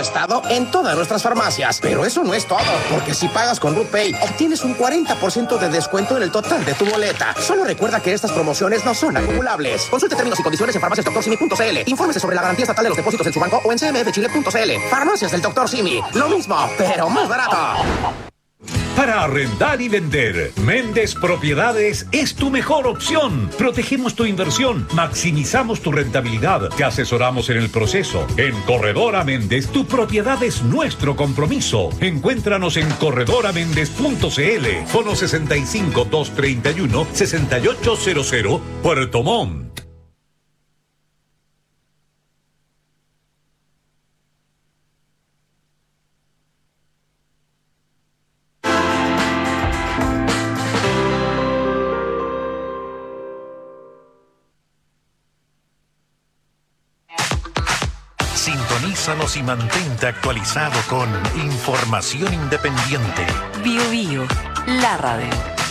estado en todas nuestras farmacias. Pero eso no es todo, porque si pagas con RuPay, obtienes un 40% de descuento en el total de tu boleta. Solo recuerda que estas promociones no son acumulables. Consulte términos y condiciones en farmaciasdrsimi.cl. Infórmese sobre la garantía estatal de los depósitos en su banco o en cmfchile.cl. Farmacias del Dr. Simi. Lo mismo, pero más barato. Para arrendar y vender, Méndez Propiedades es tu mejor opción. Protegemos tu inversión, maximizamos tu rentabilidad, te asesoramos en el proceso. En Corredora Méndez, tu propiedad es nuestro compromiso. Encuéntranos en corredoraméndez.cl, fono 65 231 6800, Puerto Montt. Sintonízanos y mantente actualizado con información independiente. Bio Bio, la radio.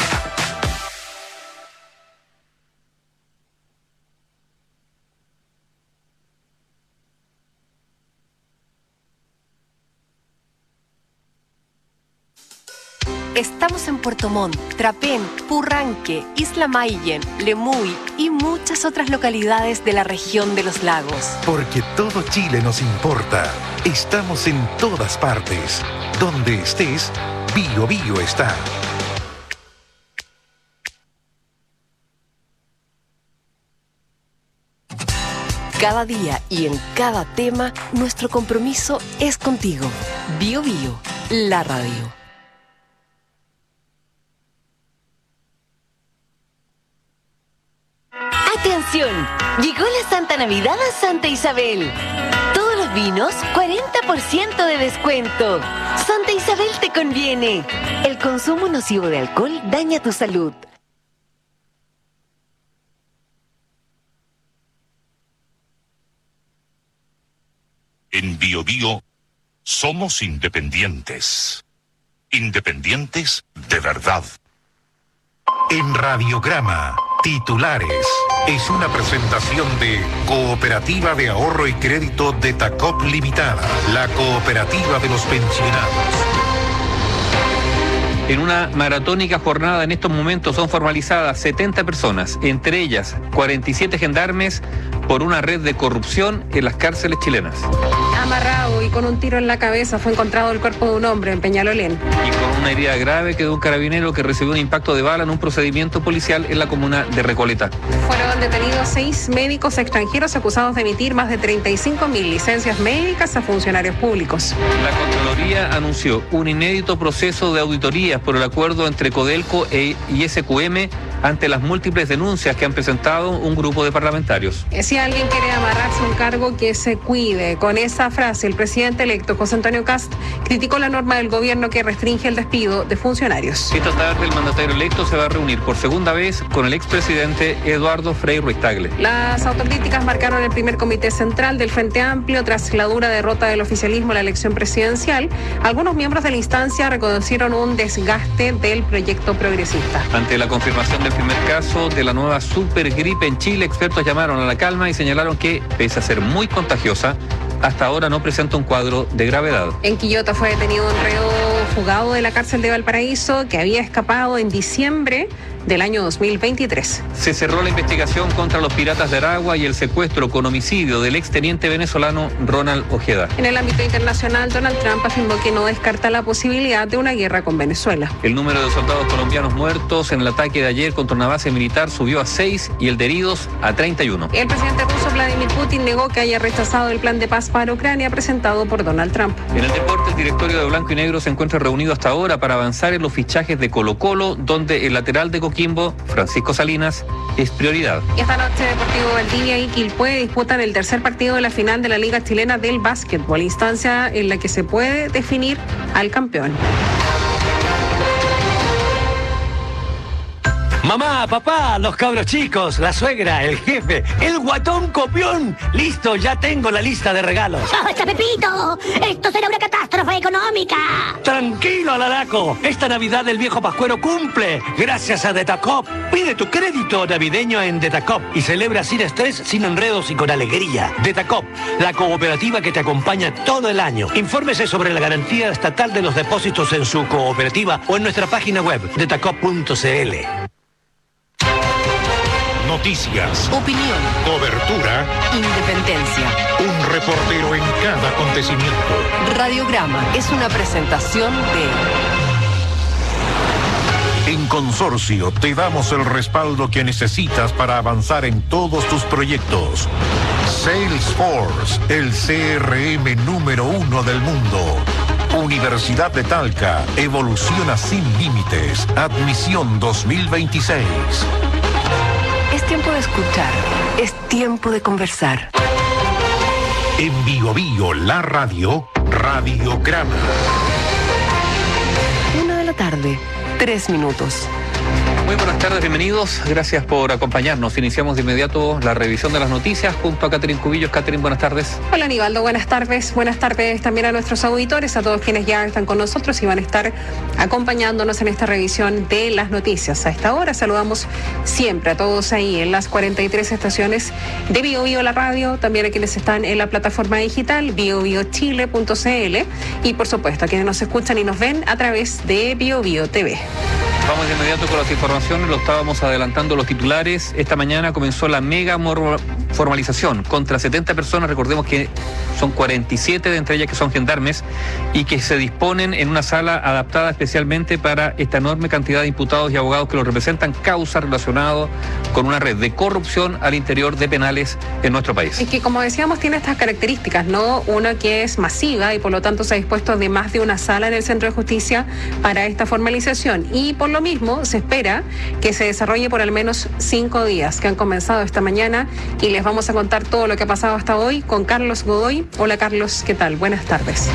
Estamos en Puerto Montt, Trapén, Purranque, Isla Mayen, Lemuy y muchas otras localidades de la región de los lagos. Porque todo Chile nos importa. Estamos en todas partes. Donde estés, Bio Bio está. Cada día y en cada tema, nuestro compromiso es contigo. Bio Bio, la radio. ¡Atención! Llegó la Santa Navidad a Santa Isabel. Todos los vinos, 40% de descuento. Santa Isabel te conviene. El consumo nocivo de alcohol daña tu salud. En Bio Bio somos independientes. Independientes de verdad. En Radiograma, titulares. Es una presentación de Cooperativa de Ahorro y Crédito de Tacop Limitada, la cooperativa de los pensionados. En una maratónica jornada en estos momentos son formalizadas 70 personas, entre ellas 47 gendarmes, por una red de corrupción en las cárceles chilenas. Amarrado y con un tiro en la cabeza fue encontrado el cuerpo de un hombre en Peñalolén. Y con una herida grave quedó un carabinero que recibió un impacto de bala en un procedimiento policial en la comuna de Recoleta. Fueron detenidos 6 médicos extranjeros acusados de emitir más de 35.000 licencias médicas a funcionarios públicos. La Contraloría anunció un inédito proceso de auditorías por el acuerdo entre Codelco y SQM ante las múltiples denuncias que han presentado un grupo de parlamentarios. Si alguien quiere amarrarse a un cargo, que se cuide. Con esa frase, el presidente electo, José Antonio Kast, criticó la norma del gobierno que restringe el despido de funcionarios. Esta tarde el mandatario electo se va a reunir por segunda vez con el expresidente Eduardo Frei Ruiz-Tagle. Las autocríticas marcaron el primer comité central del Frente Amplio tras la dura derrota del oficialismo en la elección presidencial. Algunos miembros de la instancia reconocieron un desgaste del proyecto progresista. Ante la confirmación del primer caso de la nueva supergripe en Chile, expertos llamaron a la calma y señalaron que, pese a ser muy contagiosa, hasta ahora no presenta un cuadro de gravedad. En Quillota fue detenido un reo fugado de la cárcel de Valparaíso que había escapado en diciembre del año 2023. Se cerró la investigación contra los piratas de Aragua y el secuestro con homicidio del exteniente venezolano Ronald Ojeda. En el ámbito internacional, Donald Trump afirmó que no descarta la posibilidad de una guerra con Venezuela. El número de soldados colombianos muertos en el ataque de ayer contra una base militar subió a 6 y el de heridos a 31. El presidente ruso Vladimir Putin negó que haya rechazado el plan de paz para Ucrania presentado por Donald Trump. En el deporte, el directorio de Blanco y Negro se encuentra reunido hasta ahora para avanzar en los fichajes de Colo-Colo, donde el lateral de Coquimbo, Francisco Salinas, es prioridad. Y esta noche Deportivo Valdivia y Quilpué disputan el tercer partido de la final de la Liga Chilena del Básquetbol, instancia en la que se puede definir al campeón. Mamá, papá, los cabros chicos, la suegra, el jefe, el guatón copión. Listo, ya tengo la lista de regalos. ¡Basta, Pepito! ¡Esto será una catástrofe! fue económica. Tranquilo, Alaraco. Esta Navidad el viejo Pascuero cumple. Gracias a Detacop. Pide tu crédito navideño en Detacop y celebra sin estrés, sin enredos y con alegría. Detacop, la cooperativa que te acompaña todo el año. Infórmese sobre la garantía estatal de los depósitos en su cooperativa o en nuestra página web, detacop.cl. Noticias, Opinión, cobertura, independencia. un reportero en cada acontecimiento. Radiograma es una presentación de... En Consorcio te damos el respaldo que necesitas para avanzar en todos tus proyectos. Salesforce, el CRM número 1 del mundo. Universidad de Talca, evoluciona sin límites. Admisión 2026. Es tiempo de escuchar, es tiempo de conversar. En Bio Bio, la radio, Radiograma. 1 de la tarde, 3 minutos. Muy buenas tardes, bienvenidos. Gracias por acompañarnos. Iniciamos de inmediato la revisión de las noticias junto a Catherine Cubillos. Catherine, buenas tardes. Hola, Aníbaldo, buenas tardes. Buenas tardes también a nuestros auditores, a todos quienes ya están con nosotros y van a estar acompañándonos en esta revisión de las noticias. A esta hora saludamos siempre a todos ahí en las 43 estaciones de Bio Bio la radio, también a quienes están en la plataforma digital biobiochile.cl y por supuesto a quienes nos escuchan y nos ven a través de Bio Bio TV. Vamos de inmediato con las informaciones, lo estábamos adelantando los titulares. Esta mañana comenzó la mega formalización contra 70 personas, recordemos que son 47 de entre ellas que son gendarmes y que se disponen en una sala adaptada especialmente para esta enorme cantidad de imputados y abogados que los representan, causa relacionado con una red de corrupción al interior de penales en nuestro país. Y que, como decíamos, tiene estas características, ¿no? Una que es masiva y por lo tanto se ha dispuesto de más de una sala en el Centro de Justicia para esta formalización y por lo mismo se espera que se desarrolle por al menos 5 días que han comenzado esta mañana y les vamos a contar todo lo que ha pasado hasta hoy con Carlos Godoy. Hola Carlos, ¿qué tal? Buenas tardes.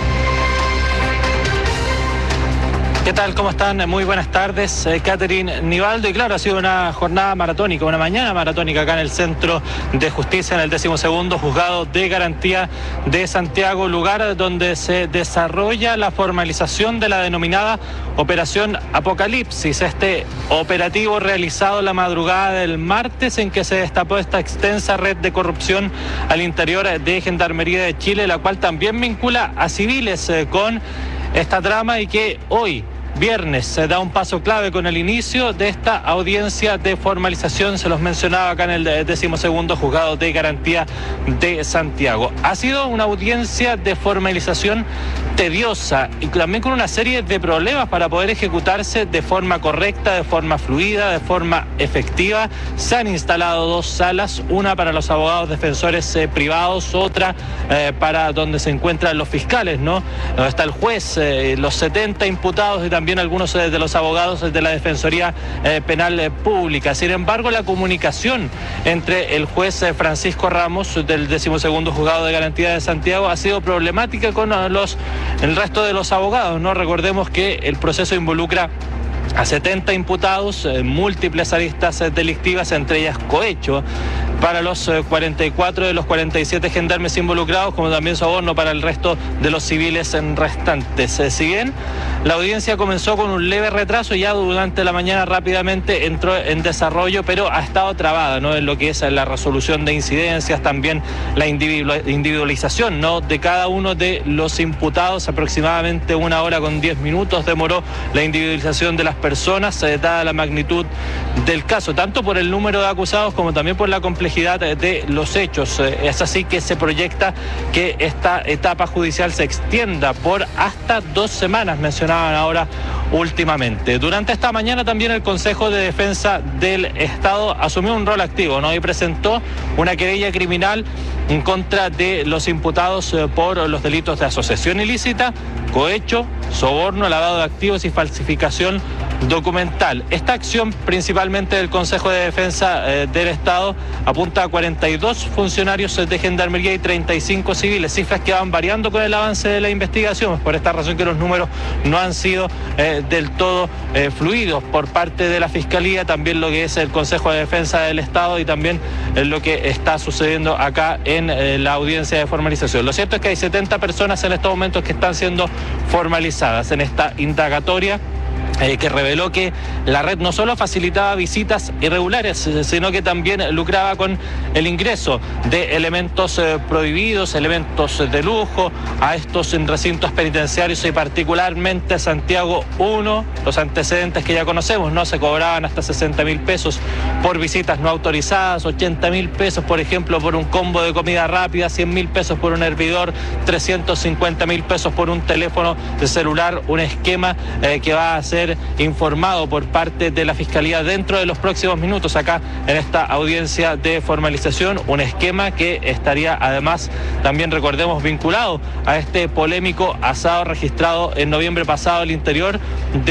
¿Qué tal? ¿Cómo están? Muy buenas tardes, Catherine, Nivaldo. Y claro, ha sido una jornada maratónica, una mañana maratónica acá en el Centro de Justicia, en el 12º Juzgado de Garantía de Santiago, lugar donde se desarrolla la formalización de la denominada Operación Apocalipsis, este operativo realizado la madrugada del martes en que se destapó esta extensa red de corrupción al interior de Gendarmería de Chile, la cual también vincula a civiles con esta trama y que hoy, viernes, se da un paso clave con el inicio de esta audiencia de formalización, se los mencionaba acá en el 12º Juzgado de Garantía de Santiago. Ha sido una audiencia de formalización tediosa y también con una serie de problemas para poder ejecutarse de forma correcta, de forma fluida, de forma efectiva. Se han instalado 2 salas, una para los abogados defensores privados, otra para donde se encuentran los fiscales, ¿no? Donde está el juez, los 70 imputados y también algunos de los abogados de la Defensoría Penal Pública. Sin embargo, la comunicación entre el juez Francisco Ramos del 12º Juzgado de Garantía de Santiago ha sido problemática con el resto de los abogados, ¿no? Recordemos que el proceso involucra a 70 imputados, múltiples aristas delictivas, entre ellas cohecho para los 44 de los 47 gendarmes involucrados, como también soborno para el resto de los civiles restantes. Si bien la audiencia comenzó con un leve retraso, ya durante la mañana rápidamente entró en desarrollo, pero ha estado trabada, ¿no? En lo que es la resolución de incidencias, también la individualización, ¿no? De cada uno de los imputados. Aproximadamente 1 hora con 10 minutos demoró la individualización de las personas, dada la magnitud del caso, tanto por el número de acusados como también por la complejidad de los hechos. Es así que se proyecta que esta etapa judicial se extienda por hasta 2 semanas, mencionaban ahora últimamente. Durante esta mañana también el Consejo de Defensa del Estado asumió un rol activo, ¿no? Y presentó una querella criminal en contra de los imputados por los delitos de asociación ilícita, cohecho, soborno, lavado de activos y falsificación documental. Esta acción, principalmente del Consejo de Defensa del Estado, apunta a 42 funcionarios de Gendarmería y 35 civiles, cifras que van variando con el avance de la investigación. Es por esta razón que los números no han sido del todo fluidos por parte de la Fiscalía, también lo que es el Consejo de Defensa del Estado y también lo que está sucediendo acá en la audiencia de formalización. Lo cierto es que hay 70 personas en estos momentos que están siendo formalizadas en esta indagatoria, que reveló que la red no solo facilitaba visitas irregulares, sino que también lucraba con el ingreso de elementos prohibidos, elementos de lujo a estos recintos penitenciarios y particularmente Santiago 1, los antecedentes que ya conocemos, ¿no? Se cobraban hasta 60.000 pesos por visitas no autorizadas, 80.000 pesos, por ejemplo, por un combo de comida rápida, 100.000 pesos por un hervidor, 350.000 pesos por un teléfono de celular, un esquema que va a ser informado por parte de la Fiscalía dentro de los próximos minutos acá en esta audiencia de formalización, un esquema que estaría además también, recordemos, vinculado a este polémico asado registrado en noviembre pasado al interior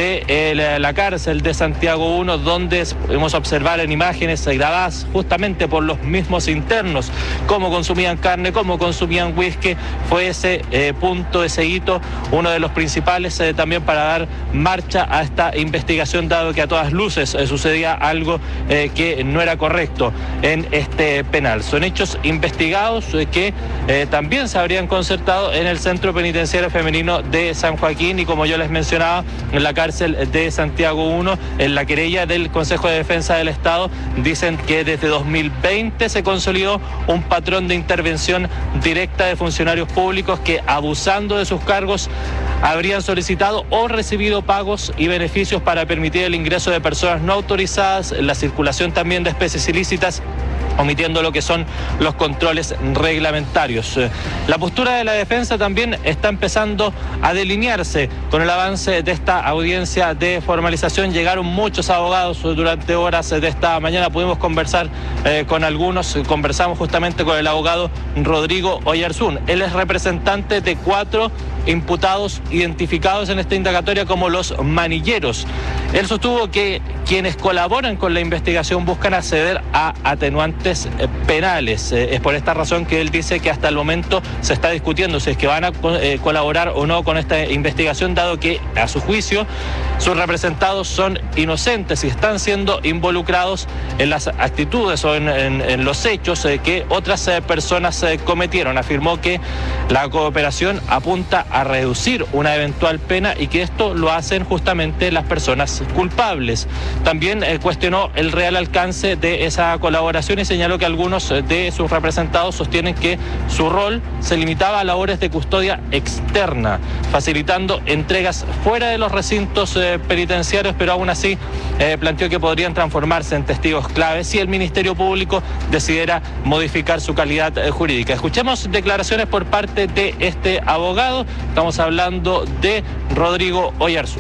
de la cárcel de Santiago 1, donde pudimos observar en imágenes grabadas justamente por los mismos internos cómo consumían carne, cómo consumían whisky. Fue ese punto, ese hito, uno de los principales también para dar marcha a esta investigación, dado que a todas luces sucedía algo que no era correcto en este penal. Son hechos investigados que también se habrían concertado en el Centro Penitenciario Femenino de San Joaquín y, como yo les mencionaba, en la cárcel de Santiago 1, en la querella del Consejo de Defensa del Estado, dicen que desde 2020 se consolidó un patrón de intervención directa de funcionarios públicos que, abusando de sus cargos, habrían solicitado o recibido pagos y beneficios para permitir el ingreso de personas no autorizadas, la circulación también de especies ilícitas, omitiendo lo que son los controles reglamentarios. La postura de la defensa también está empezando a delinearse con el avance de esta audiencia de formalización. Llegaron muchos abogados durante horas de esta mañana, pudimos conversar con algunos, conversamos justamente con el abogado Rodrigo Oyarzún. Él es representante de 4 imputados identificados en esta indagatoria como los manilleros. Él sostuvo que quienes colaboran con la investigación buscan acceder a atenuantes penales. Es por esta razón que él dice que hasta el momento se está discutiendo si es que van a colaborar o no con esta investigación, dado que, a su juicio, sus representados son inocentes y están siendo involucrados en las actitudes o en los hechos que otras personas cometieron. Afirmó que la cooperación apunta a reducir una eventual pena y que esto lo hacen justamente las personas culpables. También cuestionó el real alcance de esa colaboración y señaló que algunos de sus representados sostienen que su rol se limitaba a labores de custodia externa, facilitando entregas fuera de los recintos penitenciarios, pero aún así planteó que podrían transformarse en testigos claves si el Ministerio Público decidiera modificar su calidad jurídica. Escuchemos declaraciones por parte de este abogado. Estamos hablando de Rodrigo Oyarzún.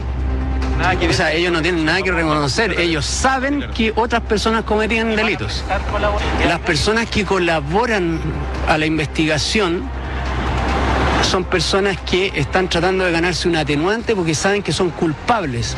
O sea, ellos no tienen nada que reconocer, ellos saben que otras personas cometían delitos. Las personas que colaboran a la investigación son personas que están tratando de ganarse un atenuante porque saben que son culpables.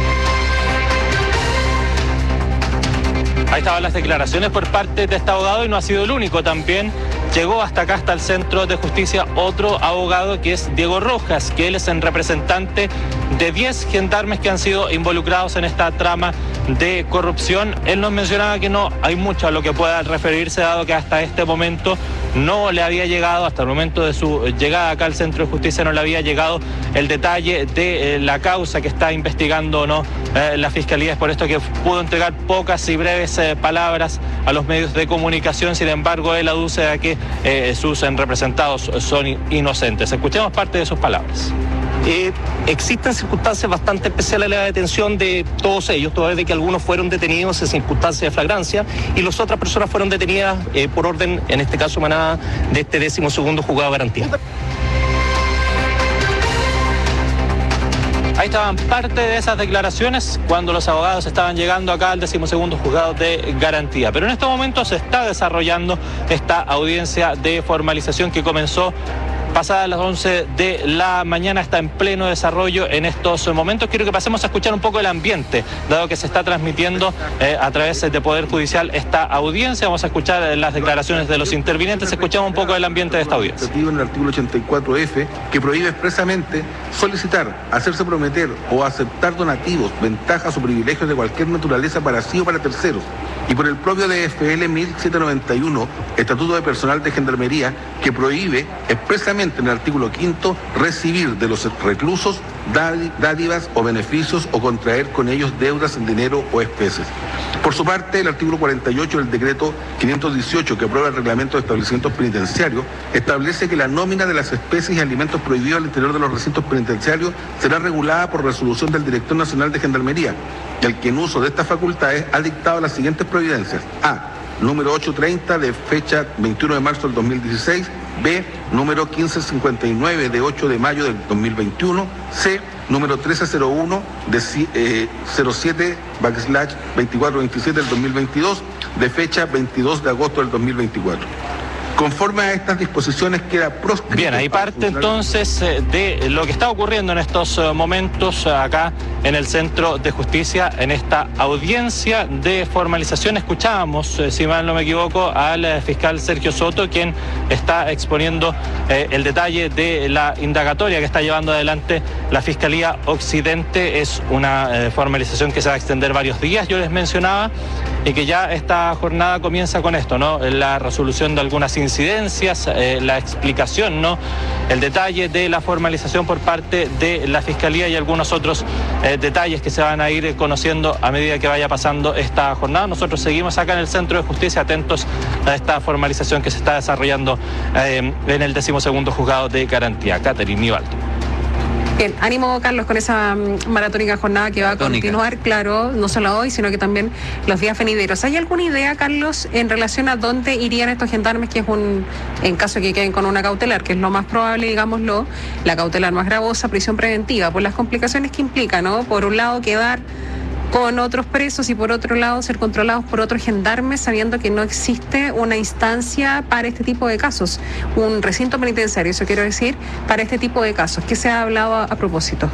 Ahí estaban las declaraciones por parte de este abogado y no ha sido el único. También llegó hasta acá, hasta el Centro de Justicia, otro abogado que es Diego Rojas, que él es el representante de 10 gendarmes que han sido involucrados en esta trama de corrupción. Él nos mencionaba que no hay mucho a lo que pueda referirse, dado que hasta este momento no le había llegado, hasta el momento de su llegada acá al Centro de Justicia, no le había llegado el detalle de la causa que está investigando o no la Fiscalía. Es por esto que pudo entregar pocas y breves palabras a los medios de comunicación. Sin embargo, él aduce a que sus representados son inocentes. Escuchemos parte de sus palabras. Existen circunstancias bastante especiales en la detención de todos ellos, toda vez de que algunos fueron detenidos en circunstancias de flagrancia y las otras personas fueron detenidas por orden, en este caso emanada de este 12º juzgado de garantía. Ahí estaban parte de esas declaraciones cuando los abogados estaban llegando acá al 12º juzgado de garantía. Pero en estos momentos se está desarrollando esta audiencia de formalización que comenzó pasadas las 11 de la mañana, está en pleno desarrollo en estos momentos. Quiero que pasemos a escuchar un poco el ambiente, dado que se está transmitiendo a través de Poder Judicial esta audiencia. Vamos a escuchar las declaraciones de los intervinientes. Escuchamos un poco el ambiente de esta audiencia. En el artículo 84F, que prohíbe expresamente solicitar, hacerse prometer o aceptar donativos, ventajas o privilegios de cualquier naturaleza para sí o para terceros. Y por el propio DFL 1791, Estatuto de Personal de Gendarmería, que prohíbe expresamente en el artículo 5 recibir de los reclusos dádivas o beneficios o contraer con ellos deudas en dinero o especies. Por su parte, el artículo 48 del decreto 518, que aprueba el reglamento de establecimientos penitenciarios, establece que la nómina de las especies y alimentos prohibidos al interior de los recintos penitenciarios será regulada por resolución del Director Nacional de Gendarmería, el que en uso de estas facultades ha dictado las siguientes providencias. A. Número 830 de fecha 21 de marzo del 2016. B. Número 1559 de 8 de mayo del 2021. C. Número 1301 de 07/2427 del 2022 de fecha 22 de agosto del 2024. Conforme a estas disposiciones queda proscrito. Bien, ahí parte entonces de lo que está ocurriendo en estos momentos acá en el Centro de Justicia, en esta audiencia de formalización. Escuchábamos, si mal no me equivoco, al fiscal Sergio Soto, quien está exponiendo el detalle de la indagatoria que está llevando adelante la Fiscalía Occidente. Es una formalización que se va a extender varios días, yo les mencionaba, y que ya esta jornada comienza con esto, ¿no? La resolución de algunas incidencias, la explicación, ¿no? El detalle de la formalización por parte de la Fiscalía y algunos otros detalles que se van a ir conociendo a medida que vaya pasando esta jornada. Nosotros seguimos acá en el Centro de Justicia atentos a esta formalización que se está desarrollando en el 12º Juzgado de Garantía. Catherine Nivaldo. Bien, ánimo, Carlos, con esa maratónica jornada que va a continuar, claro, no solo hoy, sino que también los días venideros. ¿Hay alguna idea, Carlos, en relación a dónde irían estos gendarmes, que es en caso de que queden con una cautelar, que es lo más probable, digámoslo, la cautelar más gravosa, prisión preventiva, por las complicaciones que implica, ¿no? Por un lado, quedar con otros presos y por otro lado ser controlados por otros gendarmes, sabiendo que no existe una instancia para este tipo de casos, un recinto penitenciario, eso quiero decir, para este tipo de casos. ¿Qué se ha hablado a propósito?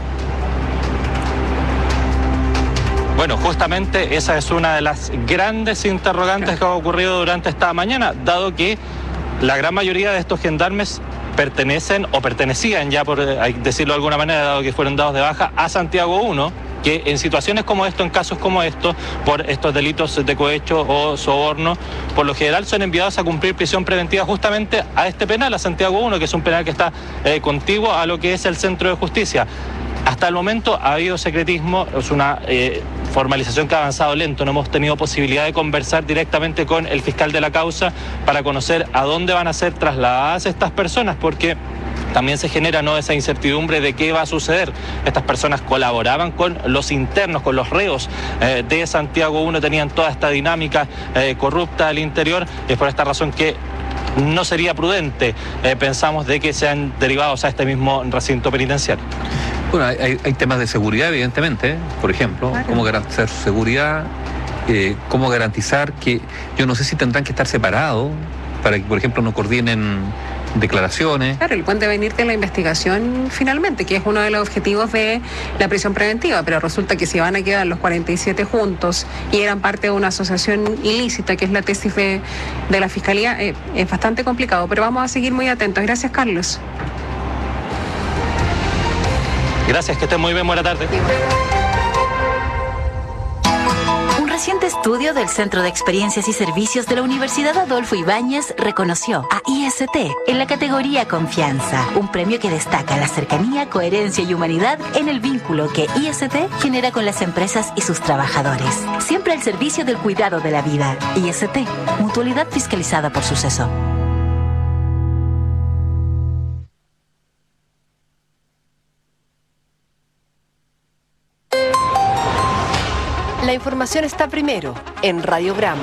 Bueno, justamente esa es una de las grandes interrogantes que ha ocurrido durante esta mañana, dado que la gran mayoría de estos gendarmes pertenecen o pertenecían ya, por decirlo de alguna manera, dado que fueron dados de baja, a Santiago 1, que en situaciones como esto, en casos como estos, por estos delitos de cohecho o soborno, por lo general son enviados a cumplir prisión preventiva justamente a este penal, a Santiago 1, que es un penal que está contiguo a lo que es el Centro de Justicia. Hasta el momento ha habido secretismo, es una formalización que ha avanzado lento, no hemos tenido posibilidad de conversar directamente con el fiscal de la causa para conocer a dónde van a ser trasladadas estas personas, porque también se genera, ¿no?, esa incertidumbre de qué va a suceder. Estas personas colaboraban con los internos, con los reos de Santiago 1, tenían toda esta dinámica corrupta al interior. Es por esta razón que no sería prudente, pensamos, de que sean derivados a este mismo recinto penitenciario. Bueno, hay temas de seguridad, evidentemente, por ejemplo, claro. Cómo garantizar su seguridad, cómo garantizar que, yo no sé si tendrán que estar separados para que, por ejemplo, no coordinen declaraciones. Claro, el puente venir de la investigación finalmente, que es uno de los objetivos de la prisión preventiva, pero resulta que si van a quedar los 47 juntos y eran parte de una asociación ilícita, que es la tesis de la Fiscalía, es bastante complicado, pero vamos a seguir muy atentos. Gracias, Carlos. Gracias, que estén muy bien, buena tarde. Un reciente estudio del Centro de Experiencias y Servicios de la Universidad Adolfo Ibáñez reconoció a IST en la categoría Confianza, un premio que destaca la cercanía, coherencia y humanidad en el vínculo que IST genera con las empresas y sus trabajadores. Siempre al servicio del cuidado de la vida. IST, mutualidad fiscalizada por Suceso. La información está primero en Radiograma.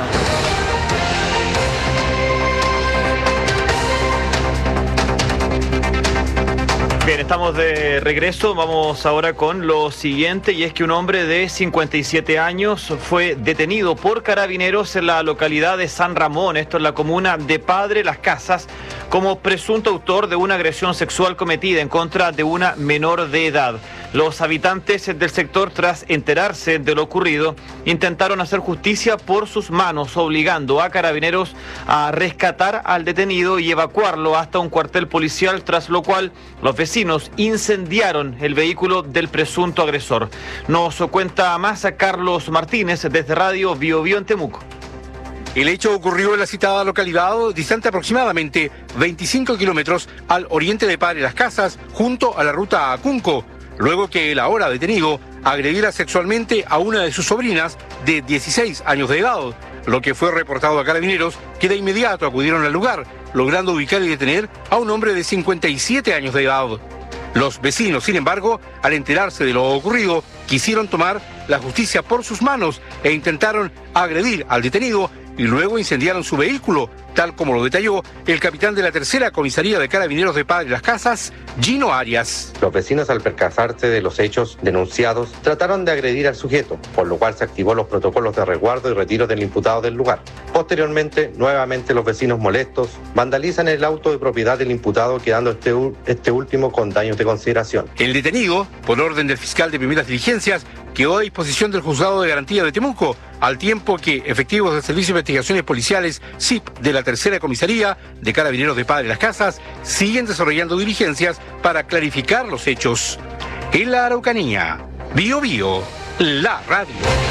Bien, estamos de regreso. Vamos ahora con lo siguiente, y es que un hombre de 57 años fue detenido por carabineros en la localidad de San Ramón, esto en la comuna de Padre Las Casas, como presunto autor de una agresión sexual cometida en contra de una menor de edad. Los habitantes del sector, tras enterarse de lo ocurrido, intentaron hacer justicia por sus manos, obligando a carabineros a rescatar al detenido y evacuarlo hasta un cuartel policial, tras lo cual los vecinos incendiaron el vehículo del presunto agresor. Nos cuenta más a Carlos Martínez desde Radio Bio Bio en Temuco. El hecho ocurrió en la citada localidad, distante aproximadamente 25 kilómetros al oriente de Padre Las Casas, junto a la ruta a Cunco, luego que el ahora detenido agrediera sexualmente a una de sus sobrinas de 16 años de edad, lo que fue reportado a carabineros, que de inmediato acudieron al lugar, logrando ubicar y detener a un hombre de 57 años de edad. Los vecinos, sin embargo, al enterarse de lo ocurrido, quisieron tomar la justicia por sus manos e intentaron agredir al detenido y luego incendiaron su vehículo, tal como lo detalló el capitán de la tercera comisaría de carabineros de Padre Las Casas, Gino Arias. Los vecinos, al percatarse de los hechos denunciados, trataron de agredir al sujeto, por lo cual se activó los protocolos de resguardo y retiro del imputado del lugar. Posteriormente, nuevamente los vecinos molestos vandalizan el auto de propiedad del imputado, quedando este último con daños de consideración. El detenido, por orden del fiscal de primeras diligencias, quedó a disposición del Juzgado de Garantía de Temuco, al tiempo que efectivos del Servicio de Investigaciones Policiales, SIP, de la tercera comisaría de carabineros de Padre Las Casas, siguen desarrollando diligencias para clarificar los hechos. En la Araucanía, Bio Bio, la radio.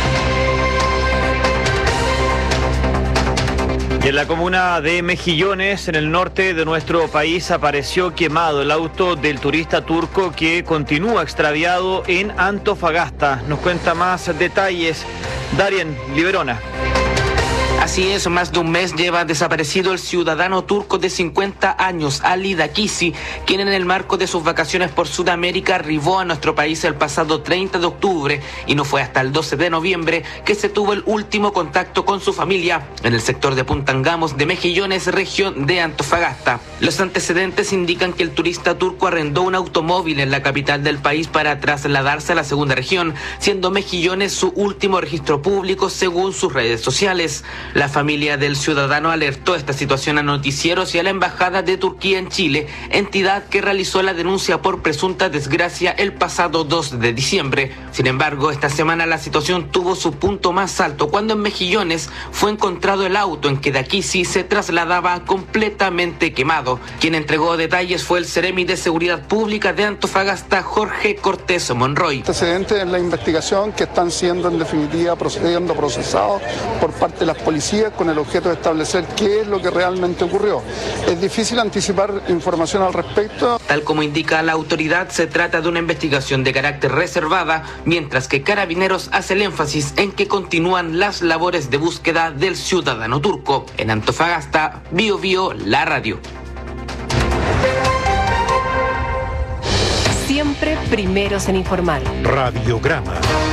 Y en la comuna de Mejillones, en el norte de nuestro país, apareció quemado el auto del turista turco que continúa extraviado en Antofagasta. Nos cuenta más detalles Darien Liberona. Así es, más de un mes lleva desaparecido el ciudadano turco de 50 años, Ali Dakisi, quien en el marco de sus vacaciones por Sudamérica arribó a nuestro país el pasado 30 de octubre y no fue hasta el 12 de noviembre que se tuvo el último contacto con su familia en el sector de Puntangamos de Mejillones, región de Antofagasta. Los antecedentes indican que el turista turco arrendó un automóvil en la capital del país para trasladarse a la segunda región, siendo Mejillones su último registro público según sus redes sociales. La familia del ciudadano alertó esta situación a noticieros y a la Embajada de Turquía en Chile, entidad que realizó la denuncia por presunta desgracia el pasado 2 de diciembre. Sin embargo, esta semana la situación tuvo su punto más alto cuando en Mejillones fue encontrado el auto en que Dakisi se trasladaba completamente quemado. Quien entregó detalles fue el Seremi de Seguridad Pública de Antofagasta, Jorge Cortés Monroy. Antecedentes en la investigación que están siendo en definitiva procesados por parte de las policías con el objeto de establecer qué es lo que realmente ocurrió. Es difícil anticipar información al respecto. Tal como indica la autoridad, se trata de una investigación de carácter reservada, mientras que Carabineros hace el énfasis en que continúan las labores de búsqueda del ciudadano turco. En Antofagasta, Bio Bio, la radio. Siempre primeros en informar. Radiograma.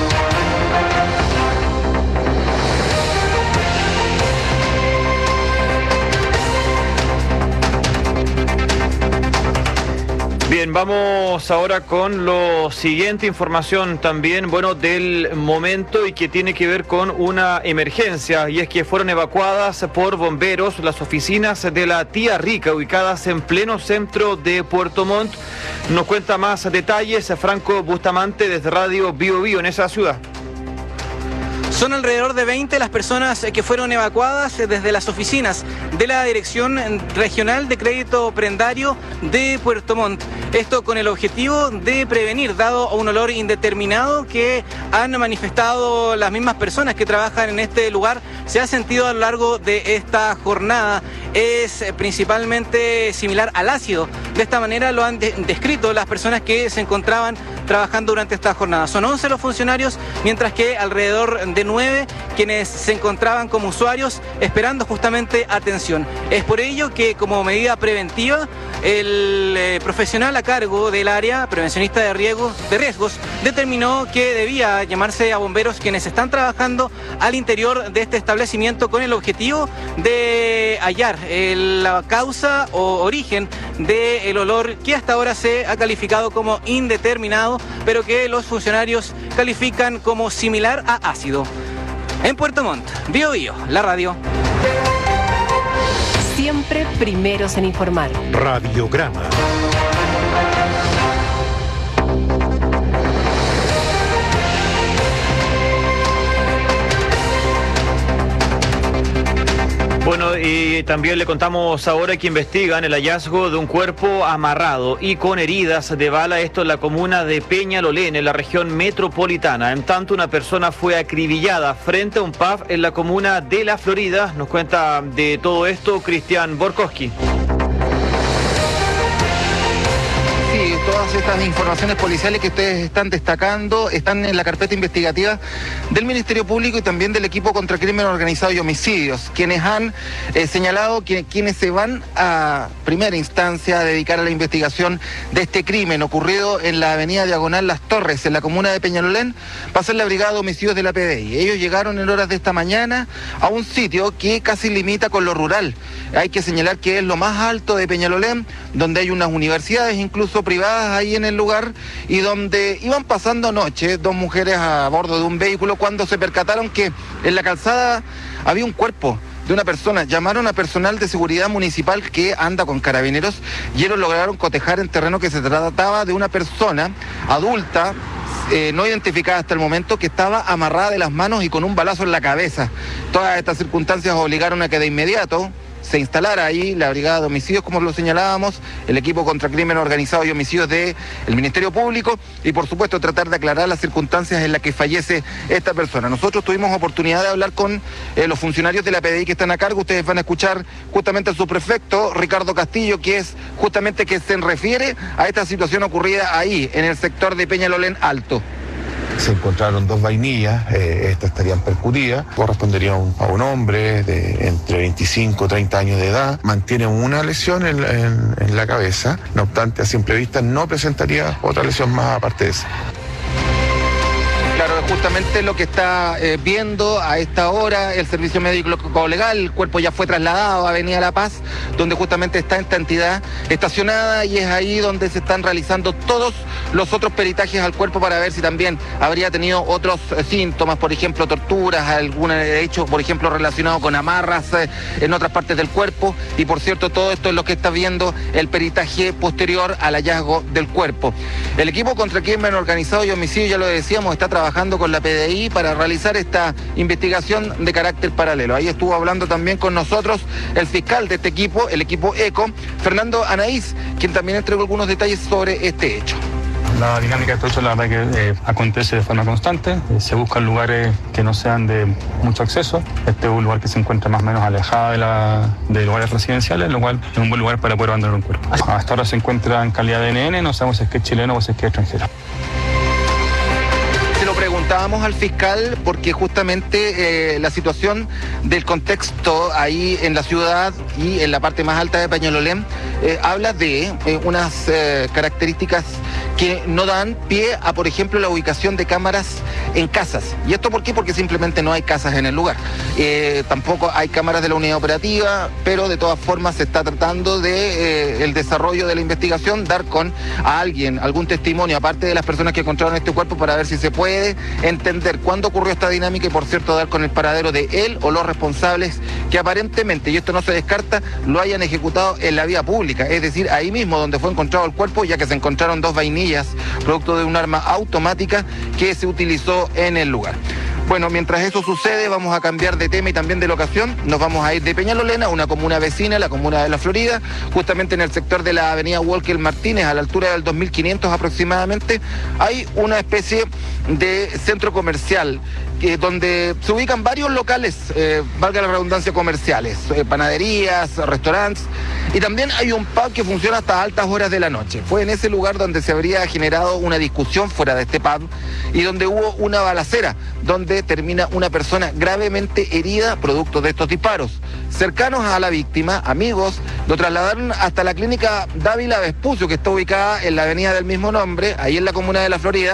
Bien, vamos ahora con lo siguiente, información también, del momento y que tiene que ver con una emergencia, y es que fueron evacuadas por bomberos las oficinas de la Tía Rica, ubicadas en pleno centro de Puerto Montt. Nos cuenta más detalles Franco Bustamante desde Radio Bio Bio en esa ciudad. Son alrededor de 20 las personas que fueron evacuadas desde las oficinas de la Dirección Regional de Crédito Prendario de Puerto Montt. Esto con el objetivo de prevenir, dado un olor indeterminado que han manifestado las mismas personas que trabajan en este lugar, se ha sentido a lo largo de esta jornada. Es principalmente similar al ácido. De esta manera lo han descrito las personas que se encontraban trabajando durante esta jornada. Son 11 los funcionarios, mientras que alrededor de 9 quienes se encontraban como usuarios esperando justamente atención. Es por ello que, como medida preventiva, el profesional a cargo del área prevencionista de riesgos determinó que debía llamarse a bomberos quienes están trabajando al interior de este establecimiento con el objetivo de hallar la causa o origen de del olor que hasta ahora se ha calificado como indeterminado, pero que los funcionarios califican como similar a ácido. En Puerto Montt, Bio Bio, la radio. Siempre primeros en informar. Radiograma. Bueno, y también le contamos ahora que investigan el hallazgo de un cuerpo amarrado y con heridas de bala, esto en la comuna de Peñalolén, en la región metropolitana. En tanto, una persona fue acribillada frente a un pub en la comuna de La Florida. Nos cuenta de todo esto Cristian Borkowski. Sí, todas estas informaciones policiales que ustedes están destacando están en la carpeta investigativa del Ministerio Público y también del equipo contra crimen organizado y homicidios, quienes han señalado que quienes se van a primera instancia a dedicar a la investigación de este crimen ocurrido en la avenida Diagonal Las Torres, en la comuna de Peñalolén, va a ser la Brigada de Homicidios de la PDI. Ellos llegaron en horas de esta mañana a un sitio que casi limita con lo rural. Hay que señalar que es lo más alto de Peñalolén, donde hay unas universidades incluso privadas ahí en el lugar y donde iban pasando anoche dos mujeres a bordo de un vehículo cuando se percataron que en la calzada había un cuerpo de una persona. Llamaron a personal de seguridad municipal que anda con carabineros y ellos lograron cotejar en terreno que se trataba de una persona adulta, no identificada hasta el momento, que estaba amarrada de las manos y con un balazo en la cabeza. Todas estas circunstancias obligaron a que de inmediato se instalara ahí la Brigada de Homicidios, como lo señalábamos, el equipo contra crimen organizado y homicidios del Ministerio Público y por supuesto tratar de aclarar las circunstancias en las que fallece esta persona. Nosotros tuvimos oportunidad de hablar con los funcionarios de la PDI que están a cargo. Ustedes van a escuchar justamente al subprefecto Ricardo Castillo, que es justamente que se refiere a esta situación ocurrida ahí, en el sector de Peñalolén Alto. Se encontraron dos vainillas, estas estarían percutidas, correspondería a un hombre de entre 25 y 30 años de edad, mantiene una lesión en la cabeza, no obstante a simple vista no presentaría otra lesión más aparte de esa. Claro, justamente lo que está viendo a esta hora el Servicio Médico Legal. El cuerpo ya fue trasladado a Avenida La Paz, donde justamente está esta entidad estacionada y es ahí donde se están realizando todos los otros peritajes al cuerpo para ver si también habría tenido otros síntomas, por ejemplo, torturas, algún hecho, por ejemplo, relacionado con amarras en otras partes del cuerpo. Y por cierto, todo esto es lo que está viendo el peritaje posterior al hallazgo del cuerpo. El equipo contra crimen organizado y homicidio, ya lo decíamos, está trabajando con la PDI para realizar esta investigación de carácter paralelo. Ahí estuvo hablando también con nosotros el fiscal de este equipo, el equipo ECO, Fernando Anaís, quien también entregó algunos detalles sobre este hecho. La dinámica de este hecho, la verdad que acontece de forma constante, se buscan lugares que no sean de mucho acceso. Este es un lugar que se encuentra más o menos alejado de lugares residenciales, lo cual es un buen lugar para poder abandonar un cuerpo. Hasta ahora se encuentra en calidad de NN, no sabemos si es que es chileno o si es que es extranjero. Se lo preguntábamos al fiscal porque justamente la situación del contexto ahí en la ciudad y en la parte más alta de Peñalolén habla de unas características que no dan pie a, por ejemplo, la ubicación de cámaras en casas. ¿Y esto por qué? Porque simplemente no hay casas en el lugar. Tampoco hay cámaras de la unidad operativa, pero de todas formas se está tratando de el desarrollo de la investigación, dar con a alguien, algún testimonio, aparte de las personas que encontraron este cuerpo, para ver si se puede entender cuándo ocurrió esta dinámica y, por cierto, dar con el paradero de él o los responsables que aparentemente, y esto no se descarta, lo hayan ejecutado en la vía pública, es decir, ahí mismo donde fue encontrado el cuerpo, ya que se encontraron dos vainillas producto de un arma automática que se utilizó en el lugar. Bueno, mientras eso sucede, vamos a cambiar de tema y también de locación. Nos vamos a ir de Peñalolén a una comuna vecina, la comuna de La Florida, justamente en el sector de la avenida Walker Martínez, a la altura del 2500 aproximadamente. Hay una especie de centro comercial donde se ubican varios locales, valga la redundancia, comerciales, panaderías, restaurantes, y también hay un pub que funciona hasta altas horas de la noche. Fue en ese lugar donde se habría generado una discusión fuera de este pub y donde hubo una balacera, donde termina una persona gravemente herida producto de estos disparos. Cercanos a la víctima, amigos, lo trasladaron hasta la clínica Dávila Vespucio, que está ubicada en la avenida del mismo nombre, ahí en la comuna de La Florida,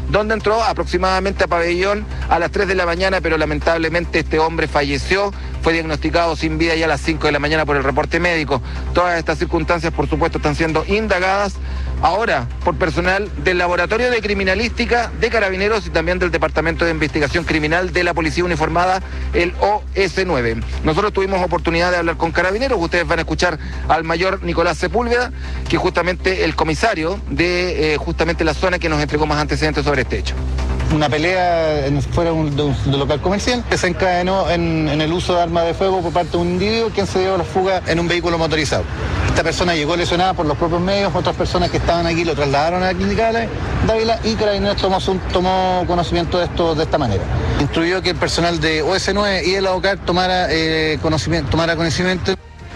donde entró aproximadamente a pabellón a las 3 de la mañana, pero lamentablemente este hombre falleció, fue diagnosticado sin vida ya a las 5 de la mañana por el reporte médico. Todas estas circunstancias, por supuesto, están siendo indagadas ahora por personal del Laboratorio de Criminalística de Carabineros y también del Departamento de Investigación Criminal de la Policía Uniformada, el OS9. Nosotros tuvimos oportunidad de hablar con Carabineros. Ustedes van a escuchar al mayor Nicolás Sepúlveda, que es justamente el comisario de justamente la zona que nos entregó más antecedentes sobre este hecho. Una pelea fuera de un local comercial que se encadenó en el uso de armas de fuego por parte de un individuo quien se dio a la fuga en un vehículo motorizado. Esta persona llegó lesionada por los propios medios, otras personas que estaban aquí lo trasladaron a la clínica de Ávila y Carabineros tomó conocimiento de esto de esta manera. Instruyó que el personal de OS9 y el AOCAR tomara conocimiento.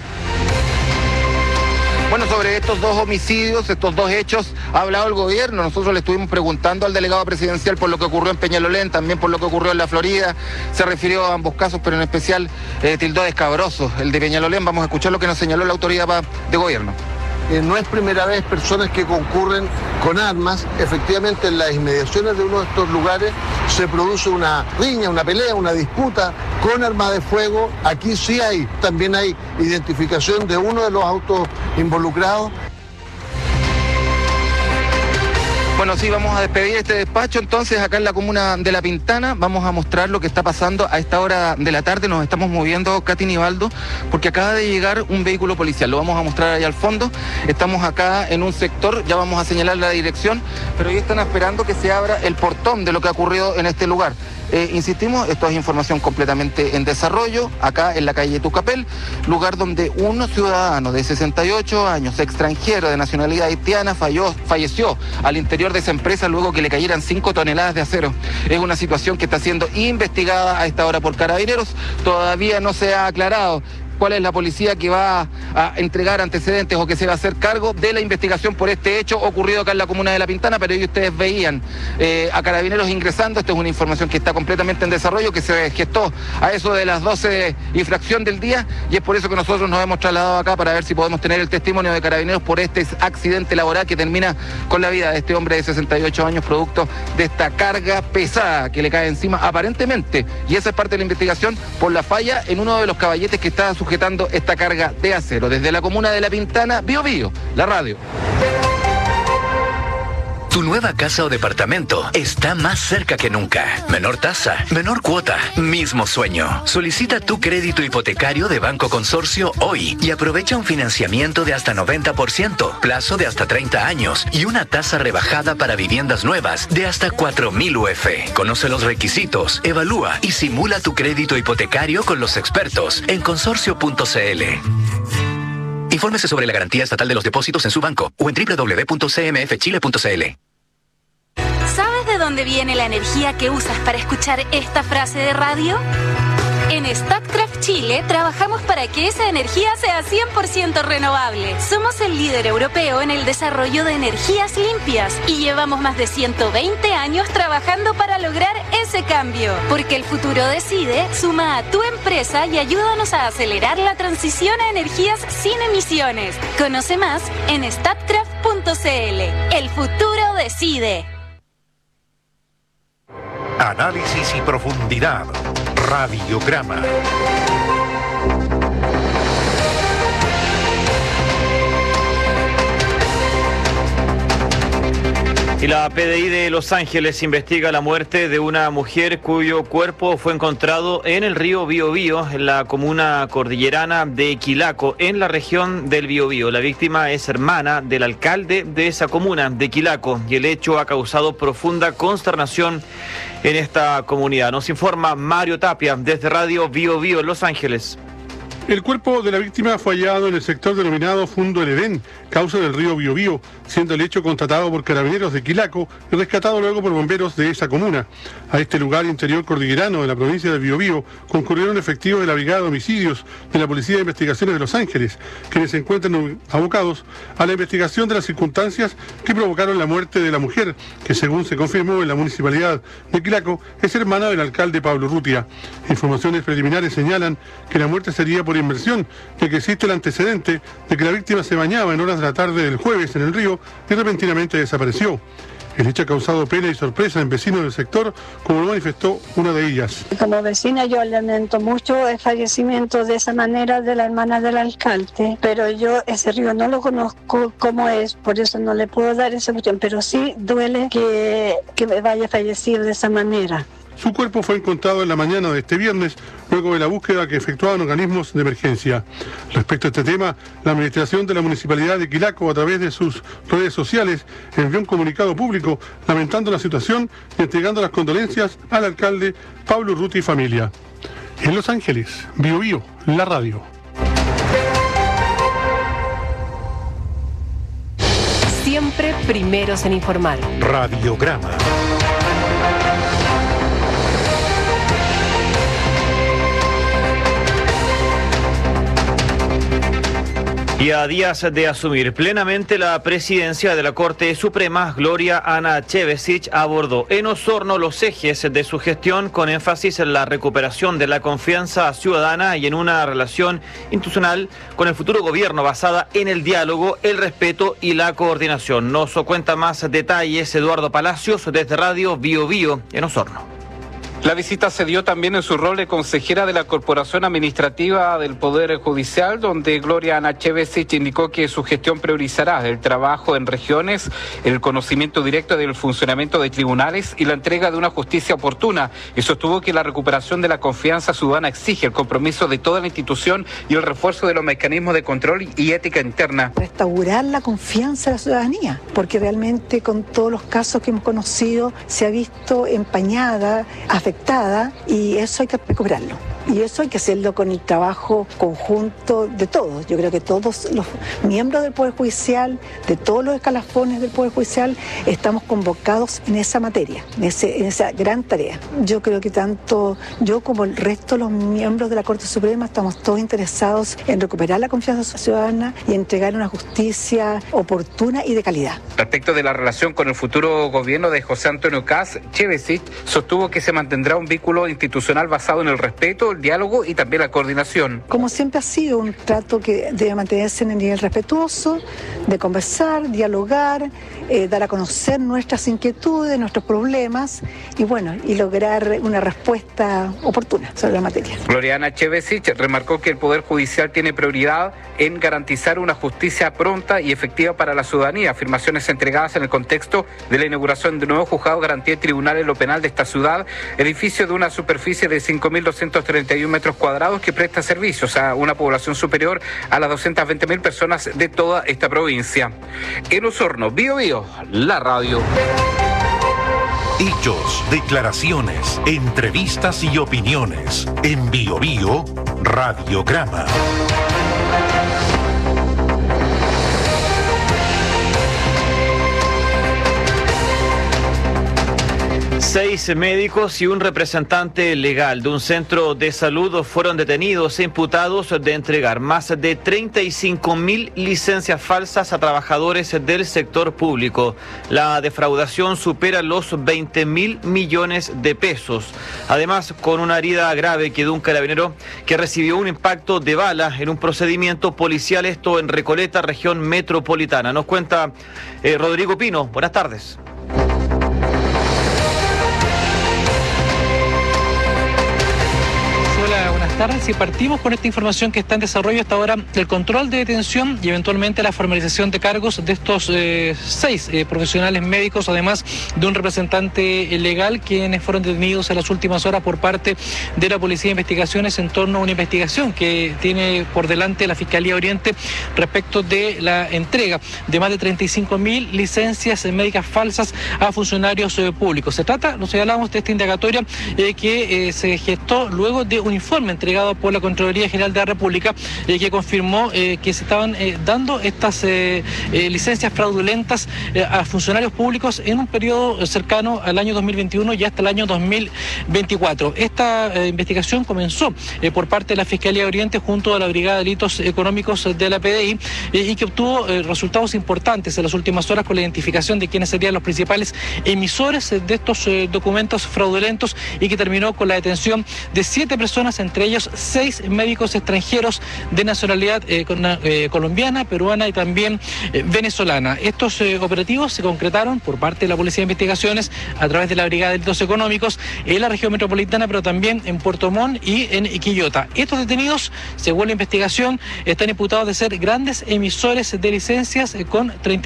Bueno, sobre estos dos homicidios, estos dos hechos, ha hablado el gobierno. Nosotros le estuvimos preguntando al delegado presidencial por lo que ocurrió en Peñalolén, también por lo que ocurrió en la Florida. Se refirió a ambos casos, pero en especial tildó de escabroso el de Peñalolén. Vamos a escuchar lo que nos señaló la autoridad de gobierno. No es primera vez personas que concurren con armas. Efectivamente, en las inmediaciones de uno de estos lugares se produce una riña, una pelea, una disputa con armas de fuego. Aquí sí también hay identificación de uno de los autos involucrados. Bueno, sí, vamos a despedir este despacho. Entonces, acá en la comuna de La Pintana, vamos a mostrar lo que está pasando a esta hora de la tarde. Nos estamos moviendo, Katy Nivaldo, porque acaba de llegar un vehículo policial. Lo vamos a mostrar ahí al fondo. Estamos acá en un sector, ya vamos a señalar la dirección, pero hoy están esperando que se abra el portón de lo que ha ocurrido en este lugar. Insistimos, esto es información completamente en desarrollo, acá en la calle Tucapel, lugar donde un ciudadano de 68 años, extranjero de nacionalidad haitiana, falleció al interior de esa empresa luego que le cayeran 5 toneladas de acero. Es una situación que está siendo investigada a esta hora por Carabineros. Todavía no se ha aclarado cuál es la policía que va a entregar antecedentes o que se va a hacer cargo de la investigación por este hecho ocurrido acá en la comuna de La Pintana, pero hoy ustedes veían a Carabineros ingresando. Esto es una información que está completamente en desarrollo, que se gestó a eso de las 12 de infracción del día, y es por eso que nosotros nos hemos trasladado acá para ver si podemos tener el testimonio de Carabineros por este accidente laboral que termina con la vida de este hombre de 68 años producto de esta carga pesada que le cae encima aparentemente, y esa es parte de la investigación por la falla en uno de los caballetes que está sujetando esta carga de acero. Desde la comuna de La Pintana, Bio Bio, la radio. Tu nueva casa o departamento está más cerca que nunca. Menor tasa, menor cuota, mismo sueño. Solicita tu crédito hipotecario de Banco Consorcio hoy y aprovecha un financiamiento de hasta 90%, plazo de hasta 30 años y una tasa rebajada para viviendas nuevas de hasta 4.000 UF. Conoce los requisitos, evalúa y simula tu crédito hipotecario con los expertos en consorcio.cl. Infórmese sobre la garantía estatal de los depósitos en su banco o en www.cmfchile.cl. ¿Sabes de dónde viene la energía que usas para escuchar esta frase de radio? En Statkraft Chile trabajamos para que esa energía sea 100% renovable. Somos el líder europeo en el desarrollo de energías limpias y llevamos más de 120 años trabajando para lograr ese cambio. Porque el futuro decide, suma a tu empresa y ayúdanos a acelerar la transición a energías sin emisiones. Conoce más en statkraft.cl. El futuro decide. Análisis y profundidad. Radiograma. Y la PDI de Los Ángeles investiga la muerte de una mujer cuyo cuerpo fue encontrado en el río Biobío, en la comuna cordillerana de Quilaco, en la región del Biobío. La víctima es hermana del alcalde de esa comuna, de Quilaco, y el hecho ha causado profunda consternación en esta comunidad. Nos informa Mario Tapia desde Radio Biobío en Los Ángeles. El cuerpo de la víctima fue hallado en el sector denominado Fundo El Edén, causa del río Biobío, siendo el hecho constatado por Carabineros de Quilaco y rescatado luego por bomberos de esa comuna. A este lugar interior cordillerano de la provincia de Biobío concurrieron efectivos de la Brigada de Homicidios de la Policía de Investigaciones de Los Ángeles, quienes se encuentran abocados a la investigación de las circunstancias que provocaron la muerte de la mujer, que según se confirmó en la municipalidad de Quilaco, es hermana del alcalde Pablo Urrutia. Informaciones preliminares señalan que la muerte sería por inmersión, ya que existe el antecedente de que la víctima se bañaba en horas de la tarde del jueves en el río y repentinamente desapareció. El hecho ha causado pena y sorpresa en vecinos del sector, como lo manifestó una de ellas. Como vecina yo lamento mucho el fallecimiento de esa manera de la hermana del alcalde, pero yo ese río no lo conozco cómo es, por eso no le puedo dar esa cuestión, pero sí duele que me vaya a fallecer de esa manera. Su cuerpo fue encontrado en la mañana de este viernes, luego de la búsqueda que efectuaban organismos de emergencia. Respecto a este tema, la administración de la Municipalidad de Quilaco, a través de sus redes sociales, envió un comunicado público lamentando la situación y entregando las condolencias al alcalde Pablo Urrutia y familia. En Los Ángeles, Bio Bio, la radio. Siempre primeros en informar. Radiograma. Y a días de asumir plenamente la presidencia de la Corte Suprema, Gloria Ana-Chevesich abordó en Osorno los ejes de su gestión con énfasis en la recuperación de la confianza ciudadana y en una relación institucional con el futuro gobierno basada en el diálogo, el respeto y la coordinación. Nos cuenta más detalles Eduardo Palacios desde Radio Bio Bio en Osorno. La visita se dio también en su rol de consejera de la Corporación Administrativa del Poder Judicial, donde Gloria Ana-Chevesich indicó que su gestión priorizará el trabajo en regiones, el conocimiento directo del funcionamiento de tribunales y la entrega de una justicia oportuna, y sostuvo que la recuperación de la confianza ciudadana exige el compromiso de toda la institución y el refuerzo de los mecanismos de control y ética interna. Restaurar la confianza de la ciudadanía, porque realmente con todos los casos que hemos conocido se ha visto empañada, afectada, y eso hay que recuperarlo. Y eso hay que hacerlo con el trabajo conjunto de todos. Yo creo que todos los miembros del Poder Judicial, de todos los escalafones del Poder Judicial, estamos convocados en esa materia, en esa gran tarea. Yo creo que tanto yo como el resto de los miembros de la Corte Suprema estamos todos interesados en recuperar la confianza ciudadana y entregar una justicia oportuna y de calidad. Respecto de la relación con el futuro gobierno de José Antonio Kast, Chevesich sostuvo que se mantendrá un vínculo institucional basado en el respeto, el diálogo y también la coordinación. Como siempre ha sido un trato que debe mantenerse en el nivel respetuoso, de conversar, dialogar, dar a conocer nuestras inquietudes, nuestros problemas y lograr una respuesta oportuna sobre la materia. Gloria Ana-Chevesich remarcó que el Poder Judicial tiene prioridad en garantizar una justicia pronta y efectiva para la ciudadanía, afirmaciones entregadas en el contexto de la inauguración de nuevo juzgado de garantía tribunal en lo penal de esta ciudad, edificio de una superficie de 5.231 metros cuadrados que presta servicios a una población superior a las 220.000 personas de toda esta provincia. En Osorno, Bio Bio, la radio. Hechos, declaraciones, entrevistas y opiniones. En Bio Bio, Radiograma. 6 médicos y un representante legal de un centro de salud fueron detenidos e imputados de entregar más de 35.000 licencias falsas a trabajadores del sector público. La defraudación supera los 20.000 millones de pesos. Además, con una herida grave quedó un carabinero que recibió un impacto de bala en un procedimiento policial, esto en Recoleta, región metropolitana. Nos cuenta Rodrigo Pino. Buenas tardes. Si partimos con esta información que está en desarrollo hasta ahora, el control de detención y eventualmente la formalización de cargos de estos 6 profesionales médicos, además de un representante legal, quienes fueron detenidos en las últimas horas por parte de la Policía de Investigaciones en torno a una investigación que tiene por delante la Fiscalía Oriente respecto de la entrega de más de 35.000 licencias médicas falsas a funcionarios públicos. Se trata, lo señalábamos, de esta indagatoria que se gestó luego de un informe entregado por la Contraloría General de la República que confirmó que se estaban dando estas licencias fraudulentas a funcionarios públicos en un periodo cercano al año 2021 y hasta el año 2024. Esta investigación comenzó por parte de la Fiscalía Oriente junto a la Brigada de Delitos Económicos de la PDI y que obtuvo resultados importantes en las últimas horas con la identificación de quiénes serían los principales emisores de estos documentos fraudulentos y que terminó con la detención de 7 personas, entre ellas detenidos 6 médicos extranjeros de nacionalidad colombiana, peruana y también venezolana. Estos operativos se concretaron por parte de la Policía de Investigaciones a través de la Brigada de Delitos Económicos en la región metropolitana, pero también en Puerto Montt y en Quillota. Estos detenidos, según la investigación, están imputados de ser grandes emisores de licencias con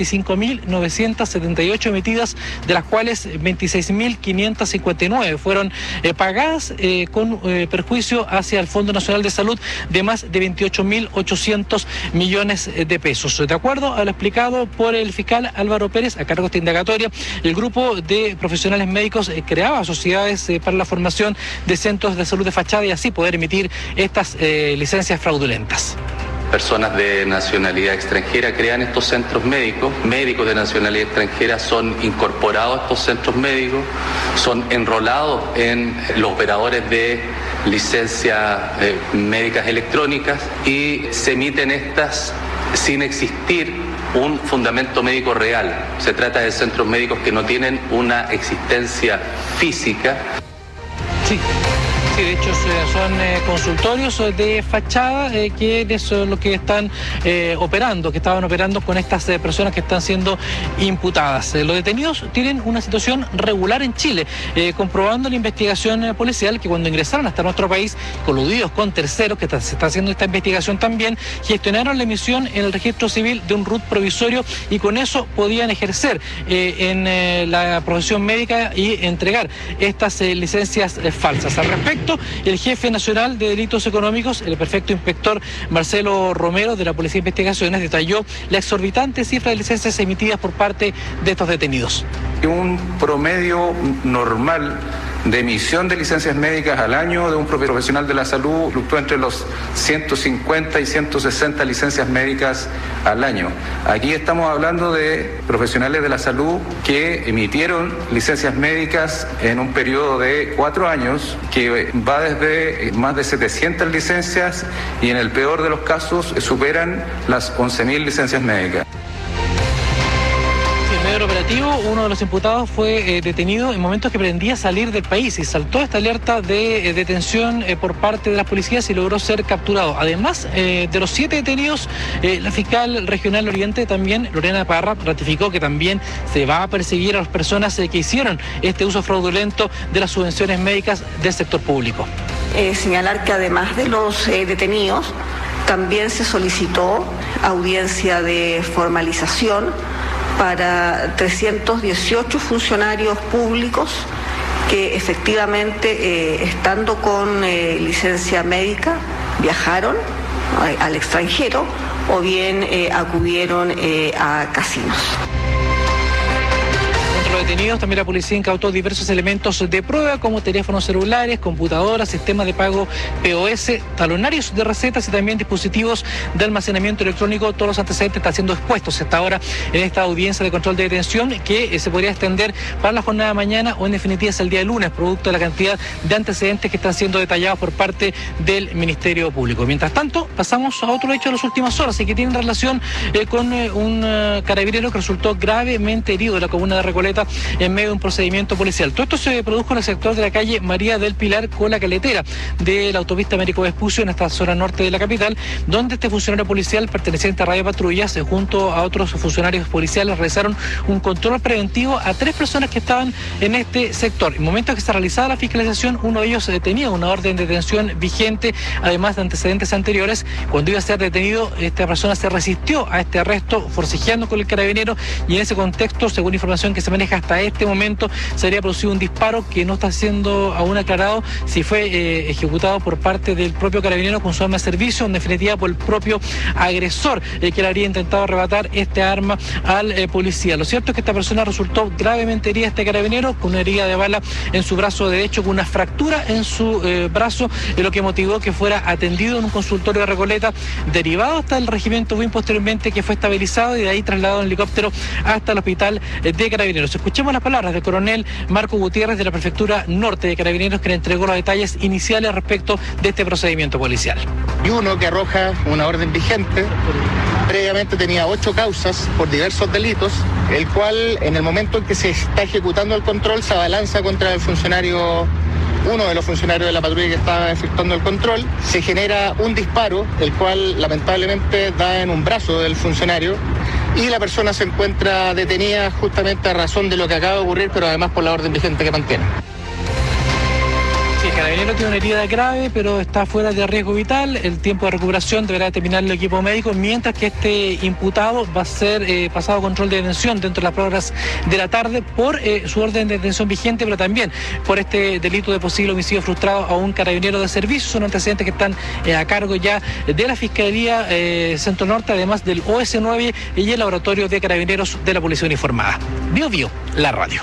35.978 emitidas, de las cuales 26.559 fueron pagadas con perjuicio hacia el Fondo Nacional de Salud de más de 28.800 millones de pesos. De acuerdo a lo explicado por el fiscal Álvaro Pérez, a cargo de esta indagatoria, el grupo de profesionales médicos creaba sociedades para la formación de centros de salud de fachada y así poder emitir estas licencias fraudulentas. Personas de nacionalidad extranjera crean estos centros médicos, médicos de nacionalidad extranjera son incorporados a estos centros médicos, son enrolados en los operadores de licencias médicas electrónicas y se emiten estas sin existir un fundamento médico real. Se trata de centros médicos que no tienen una existencia física. Sí, de hecho son consultorios de fachada que son los que están operando, que estaban operando con estas personas que están siendo imputadas. Los detenidos tienen una situación regular en Chile, comprobando la investigación policial que cuando ingresaron hasta nuestro país, coludidos con terceros, que se está haciendo esta investigación también, gestionaron la emisión en el registro civil de un RUT provisorio y con eso podían ejercer en la profesión médica y entregar estas licencias falsas. Al respecto, el jefe nacional de delitos económicos, el prefecto inspector Marcelo Romero de la Policía de Investigaciones, detalló la exorbitante cifra de licencias emitidas por parte de estos detenidos. Un promedio normal de emisión de licencias médicas al año de un profesional de la salud fluctúa entre los 150 y 160 licencias médicas al año. Aquí estamos hablando de profesionales de la salud que emitieron licencias médicas en un periodo de 4 años, que va desde más de 700 licencias y en el peor de los casos superan las 11.000 licencias médicas. En medio del operativo, uno de los imputados fue detenido en momentos que pretendía salir del país y saltó esta alerta de detención por parte de las policías y logró ser capturado. Además de los 7 detenidos, la fiscal regional Oriente también, Lorena Parra, ratificó que también se va a perseguir a las personas que hicieron este uso fraudulento de las subvenciones médicas del sector público. Señalar que además de los detenidos, también se solicitó audiencia de formalización para 318 funcionarios públicos que efectivamente, estando con licencia médica, viajaron al extranjero o bien acudieron a casinos. Los detenidos, también la policía incautó diversos elementos de prueba como teléfonos celulares, computadoras, sistemas de pago POS, talonarios de recetas y también dispositivos de almacenamiento electrónico. Todos los antecedentes están siendo expuestos hasta ahora en esta audiencia de control de detención que se podría extender para la jornada de mañana o en definitiva es el día lunes, producto de la cantidad de antecedentes que están siendo detallados por parte del Ministerio Público. Mientras tanto, pasamos a otro hecho de las últimas horas y que tiene relación con un carabinero que resultó gravemente herido en la comuna de Recoleta en medio de un procedimiento policial. Todo esto se produjo en el sector de la calle María del Pilar con la caletera de la autopista Américo Vespucio en esta zona norte de la capital, donde este funcionario policial perteneciente a Radio Patrullas junto a otros funcionarios policiales realizaron un control preventivo a 3 personas que estaban en este sector. En momentos que se realizaba la fiscalización, uno de ellos tenía una orden de detención vigente, además de antecedentes anteriores. Cuando iba a ser detenido, esta persona se resistió a este arresto, forcejeando con el carabinero, y en ese contexto, según información que se maneja hasta este momento, se habría producido un disparo que no está siendo aún aclarado si fue ejecutado por parte del propio carabinero con su arma de servicio, en definitiva por el propio agresor que le habría intentado arrebatar este arma al policía. Lo cierto es que esta persona resultó gravemente herida, este carabinero, con una herida de bala en su brazo derecho, con una fractura en su brazo, lo que motivó que fuera atendido en un consultorio de Recoleta, derivado hasta el regimiento BUIN posteriormente, que fue estabilizado y de ahí trasladado en helicóptero hasta el hospital de Carabineros. Escuchemos las palabras del coronel Marco Gutiérrez de la Prefectura Norte de Carabineros, que le entregó los detalles iniciales respecto de este procedimiento policial. Y uno que arroja una orden vigente, previamente tenía 8 causas por diversos delitos, el cual en el momento en que se está ejecutando el control se abalanza contra el funcionario uno de los funcionarios de la patrulla que estaba efectuando el control. Se genera un disparo, el cual lamentablemente da en un brazo del funcionario, y la persona se encuentra detenida justamente a razón de lo que acaba de ocurrir, pero además por la orden vigente que mantiene. Sí, el carabinero tiene una herida grave, pero está fuera de riesgo vital. El tiempo de recuperación deberá determinar el equipo médico, mientras que este imputado va a ser pasado a control de detención dentro de las horas de la tarde por su orden de detención vigente, pero también por este delito de posible homicidio frustrado a un carabinero de servicio. Son antecedentes que están a cargo ya de la Fiscalía Centro Norte, además del OS9 y el Laboratorio de Carabineros de la Policía Uniformada. Bio Bio, la radio.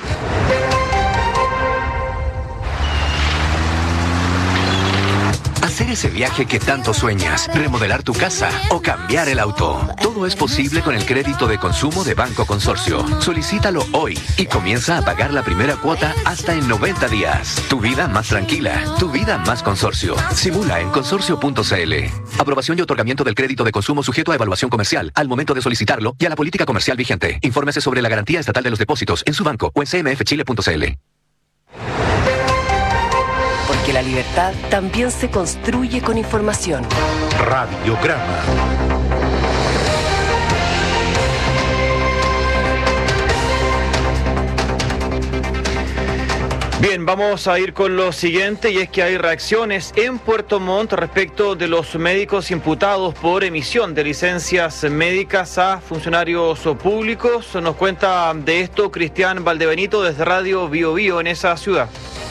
Hacer ese viaje que tanto sueñas, remodelar tu casa o cambiar el auto. Todo es posible con el crédito de consumo de Banco Consorcio. Solicítalo hoy y comienza a pagar la primera cuota hasta en 90 días. Tu vida más tranquila, tu vida más Consorcio. Simula en consorcio.cl. Aprobación y otorgamiento del crédito de consumo sujeto a evaluación comercial al momento de solicitarlo y a la política comercial vigente. Infórmese sobre la garantía estatal de los depósitos en su banco o en cmfchile.cl. Porque la libertad también se construye con información. Radiograma. Bien, vamos a ir con lo siguiente, y es que hay reacciones en Puerto Montt respecto de los médicos imputados por emisión de licencias médicas a funcionarios públicos. Nos cuenta de esto Cristian Valdebenito desde Radio Bio Bio en esa ciudad.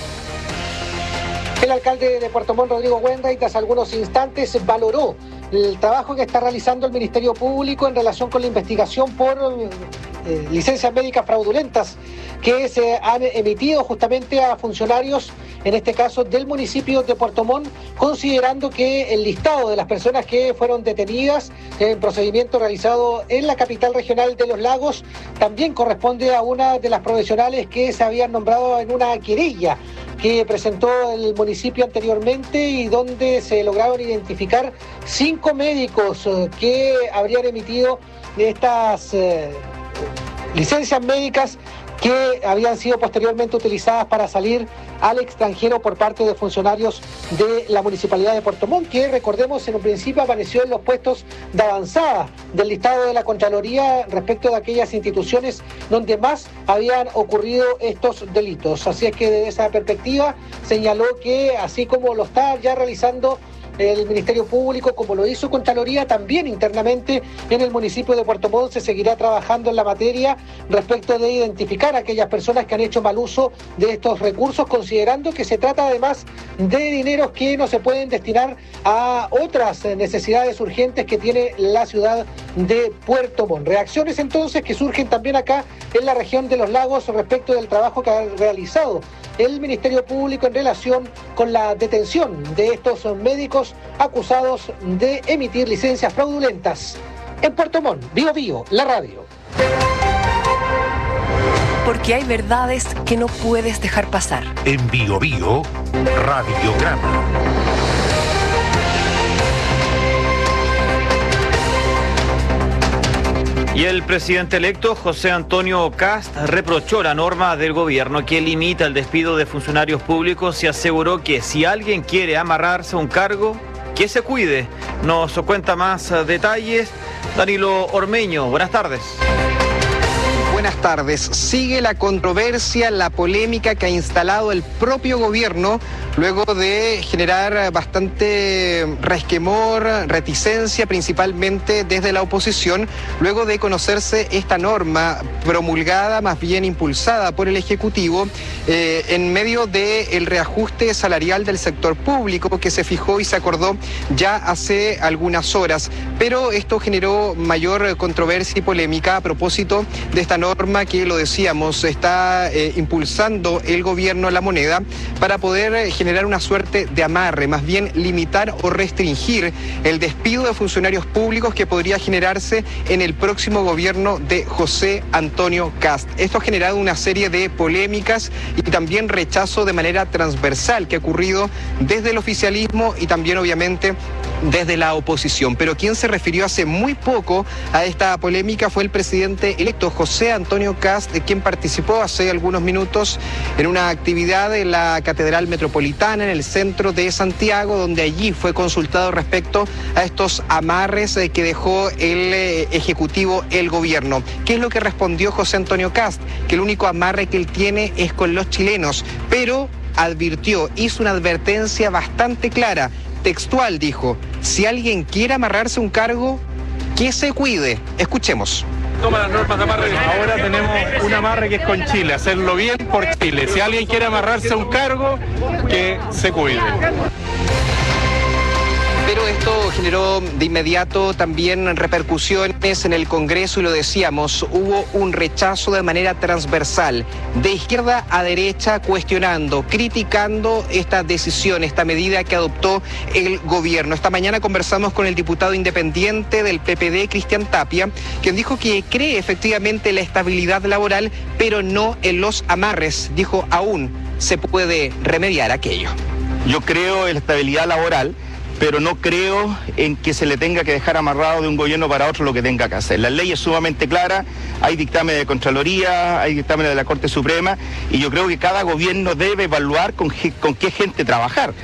El alcalde de Puerto Montt, Rodrigo Wenday, tras algunos instantes valoró el trabajo que está realizando el Ministerio Público en relación con la investigación por licencias médicas fraudulentas que se han emitido justamente a funcionarios, en este caso del municipio de Puerto Montt, considerando que el listado de las personas que fueron detenidas en procedimiento realizado en la capital regional de Los Lagos también corresponde a una de las profesionales que se habían nombrado en una querella que presentó el municipio anteriormente y donde se lograron identificar 5 médicos que habrían emitido estas licencias médicas que habían sido posteriormente utilizadas para salir al extranjero por parte de funcionarios de la Municipalidad de Puerto Montt, que recordemos en un principio apareció en los puestos de avanzada del listado de la Contraloría respecto de aquellas instituciones donde más habían ocurrido estos delitos. Así es que desde esa perspectiva señaló que así como lo está ya realizando el Ministerio Público, como lo hizo Contraloría, también internamente en el municipio de Puerto Montt se seguirá trabajando en la materia respecto de identificar a aquellas personas que han hecho mal uso de estos recursos, considerando que se trata además de dineros que no se pueden destinar a otras necesidades urgentes que tiene la ciudad de Puerto Montt. Reacciones entonces que surgen también acá en la región de Los Lagos respecto del trabajo que ha realizado el Ministerio Público en relación con la detención de estos médicos acusados de emitir licencias fraudulentas. En Puerto Montt, Bio Bio, la radio. Porque hay verdades que no puedes dejar pasar. En Bio Bio, Radiograma. Y el presidente electo, José Antonio Kast, reprochó la norma del gobierno que limita el despido de funcionarios públicos y aseguró que si alguien quiere amarrarse a un cargo, que se cuide. Nos cuenta más detalles Danilo Ormeño. Buenas tardes. Buenas tardes. Sigue la controversia, la polémica que ha instalado el propio gobierno luego de generar bastante resquemor, reticencia, principalmente desde la oposición, luego de conocerse esta norma promulgada, más bien impulsada por el Ejecutivo, en medio del reajuste salarial del sector público que se fijó y se acordó ya hace algunas horas. Pero esto generó mayor controversia y polémica a propósito de esta norma que, lo decíamos, está impulsando el gobierno a la moneda para poder generar una suerte de amarre, más bien limitar o restringir el despido de funcionarios públicos que podría generarse en el próximo gobierno de José Antonio Kast. Esto ha generado una serie de polémicas y también rechazo de manera transversal que ha ocurrido desde el oficialismo y también obviamente desde la oposición. Pero quien se refirió hace muy poco a esta polémica fue el presidente electo José Antonio Kast, quien participó hace algunos minutos en una actividad en la Catedral Metropolitana, en el centro de Santiago, donde allí fue consultado respecto a estos amarres que dejó el Ejecutivo, el gobierno. ¿Qué es lo que respondió José Antonio Kast? Que el único amarre que él tiene es con los chilenos, pero advirtió, hizo una advertencia bastante clara, textual dijo: si alguien quiere amarrarse un cargo, que se cuide. Escuchemos. Toma las normas de amarre. Ahora tenemos un amarre que es con Chile, hacerlo bien por Chile. Si alguien quiere amarrarse a un cargo, que se cuide. Pero esto generó de inmediato también repercusiones en el Congreso y lo decíamos, hubo un rechazo de manera transversal, de izquierda a derecha, cuestionando, criticando esta decisión, esta medida que adoptó el gobierno. Esta mañana conversamos con el diputado independiente del PPD, Cristian Tapia, quien dijo que cree efectivamente en la estabilidad laboral, pero no en los amarres. Dijo, aún se puede remediar aquello. Yo creo en la estabilidad laboral, pero no creo en que se le tenga que dejar amarrado de un gobierno para otro lo que tenga que hacer. La ley es sumamente clara, hay dictámenes de Contraloría, hay dictámenes de la Corte Suprema, y yo creo que cada gobierno debe evaluar con qué gente trabajar.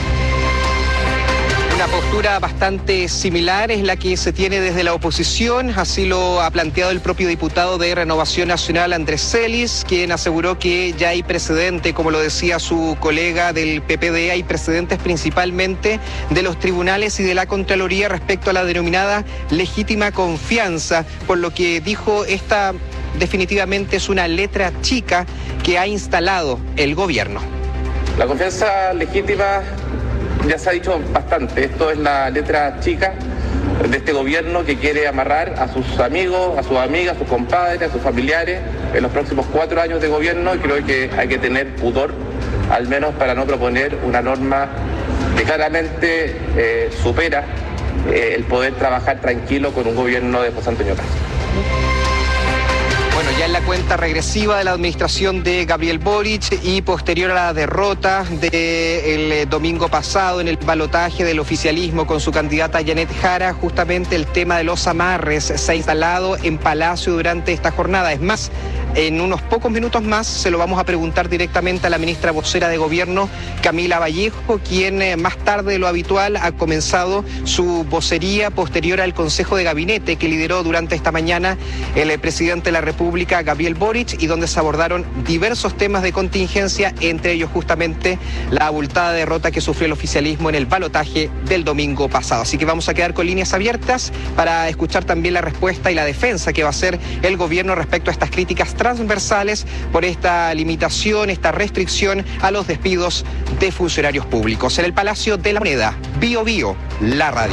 Una postura bastante similar es la que se tiene desde la oposición, así lo ha planteado el propio diputado de Renovación Nacional, Andrés Celis, quien aseguró que ya hay precedente, como lo decía su colega del PPD, hay precedentes principalmente de los tribunales y de la Contraloría respecto a la denominada legítima confianza, por lo que dijo esta definitivamente es una letra chica que ha instalado el gobierno. La confianza legítima ya se ha dicho bastante, esto es la letra chica de este gobierno que quiere amarrar a sus amigos, a sus amigas, a sus compadres, a sus familiares en los próximos 4 años de gobierno, y creo que hay que tener pudor, al menos para no proponer una norma que claramente supera el poder trabajar tranquilo con un gobierno de José Antonio Kast. Bueno, ya en la cuenta regresiva de la administración de Gabriel Boric y posterior a la derrota del domingo pasado en el balotaje del oficialismo con su candidata Janet Jara, justamente el tema de los amarres se ha instalado en Palacio durante esta jornada. Es más, en unos pocos minutos más se lo vamos a preguntar directamente a la ministra vocera de Gobierno, Camila Vallejo, quien más tarde de lo habitual ha comenzado su vocería posterior al Consejo de Gabinete que lideró durante esta mañana el presidente de la República, Gabriel Boric, y donde se abordaron diversos temas de contingencia, entre ellos justamente la abultada derrota que sufrió el oficialismo en el balotaje del domingo pasado. Así que vamos a quedar con líneas abiertas para escuchar también la respuesta y la defensa que va a hacer el gobierno respecto a estas críticas transversales por esta limitación, esta restricción a los despidos de funcionarios públicos. En el Palacio de la Moneda, Bio Bio, la radio.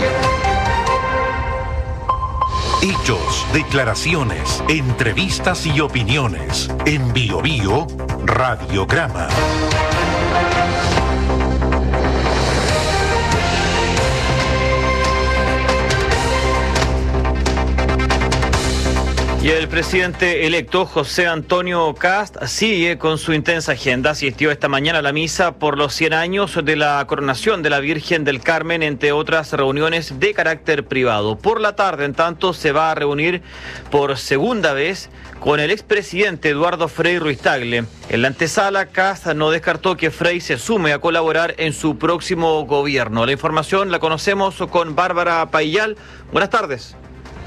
Hechos, declaraciones, entrevistas y opiniones. En Bio Bio, Radiograma. Y el presidente electo José Antonio Kast sigue con su intensa agenda. Asistió esta mañana a la misa por los 100 años de la coronación de la Virgen del Carmen, entre otras reuniones de carácter privado. Por la tarde, en tanto, se va a reunir por segunda vez con el expresidente Eduardo Frei Ruiz-Tagle. En la antesala, Kast no descartó que Frei se sume a colaborar en su próximo gobierno. La información la conocemos con Bárbara Paillal. Buenas tardes.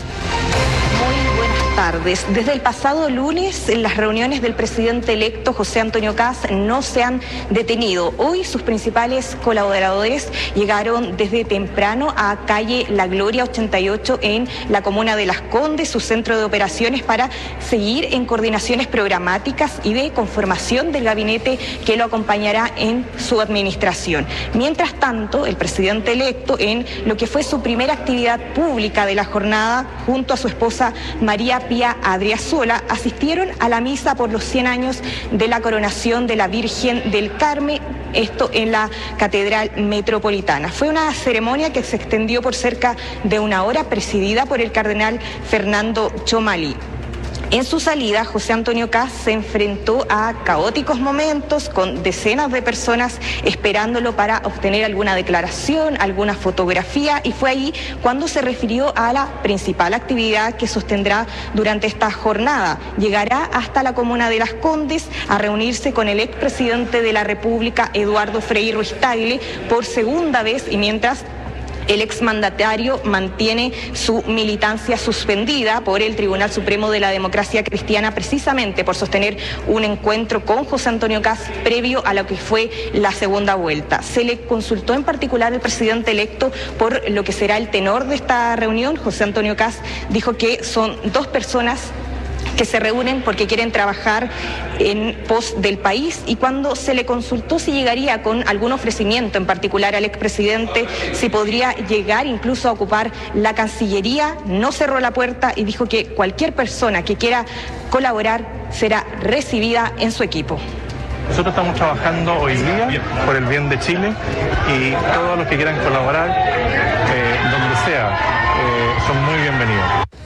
Tardes. Desde el pasado lunes, las reuniones del presidente electo José Antonio Kast no se han detenido. Hoy sus principales colaboradores llegaron desde temprano a calle La Gloria 88 en la comuna de Las Condes, su centro de operaciones, para seguir en coordinaciones programáticas y de conformación del gabinete que lo acompañará en su administración. Mientras tanto, el presidente electo, en lo que fue su primera actividad pública de la jornada, junto a su esposa María Pía Adriasola, asistieron a la misa por los 100 años de la coronación de la Virgen del Carmen, esto en la Catedral Metropolitana. Fue una ceremonia que se extendió por cerca de 1 hora, presidida por el cardenal Fernando Chomalí. En su salida, José Antonio Kast se enfrentó a caóticos momentos con decenas de personas esperándolo para obtener alguna declaración, alguna fotografía, y fue ahí cuando se refirió a la principal actividad que sostendrá durante esta jornada. Llegará hasta la comuna de Las Condes a reunirse con el expresidente de la República, Eduardo Frei Ruiz-Tagle, por segunda vez, y mientras el exmandatario mantiene su militancia suspendida por el Tribunal Supremo de la Democracia Cristiana, precisamente por sostener un encuentro con José Antonio Kast previo a lo que fue la segunda vuelta. Se le consultó en particular al presidente electo por lo que será el tenor de esta reunión. José Antonio Kast dijo que son dos personas que se reúnen porque quieren trabajar en pos del país, y cuando se le consultó si llegaría con algún ofrecimiento en particular al expresidente, si podría llegar incluso a ocupar la Cancillería, no cerró la puerta y dijo que cualquier persona que quiera colaborar será recibida en su equipo. Nosotros estamos trabajando hoy día por el bien de Chile, y todos los que quieran colaborar, donde sea, son muy bienvenidos.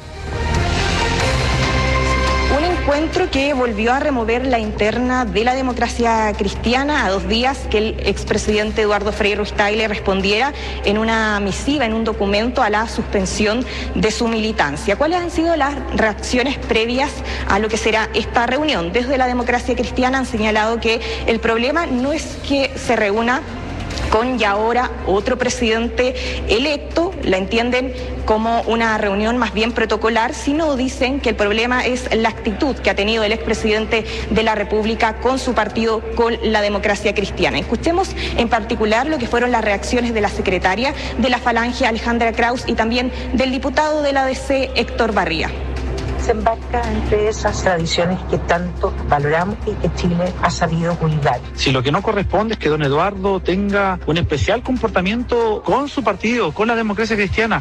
Encuentro que volvió a remover la interna de la Democracia Cristiana a 2 días que el expresidente Eduardo Frei Ruiz-Tagle respondiera en una misiva, en un documento, a la suspensión de su militancia. ¿Cuáles han sido las reacciones previas a lo que será esta reunión? Desde la Democracia Cristiana han señalado que el problema no es que se reúna con ya ahora otro presidente electo, la entienden como una reunión más bien protocolar, sino dicen que el problema es la actitud que ha tenido el expresidente de la República con su partido, con la Democracia Cristiana. Escuchemos en particular lo que fueron las reacciones de la secretaria de la Falange, Alejandra Kraus, y también del diputado de la DC, Héctor Barría. Se embarca entre esas tradiciones que tanto valoramos y que Chile ha sabido cuidar. Si lo que no corresponde es que don Eduardo tenga un especial comportamiento con su partido, con la Democracia Cristiana.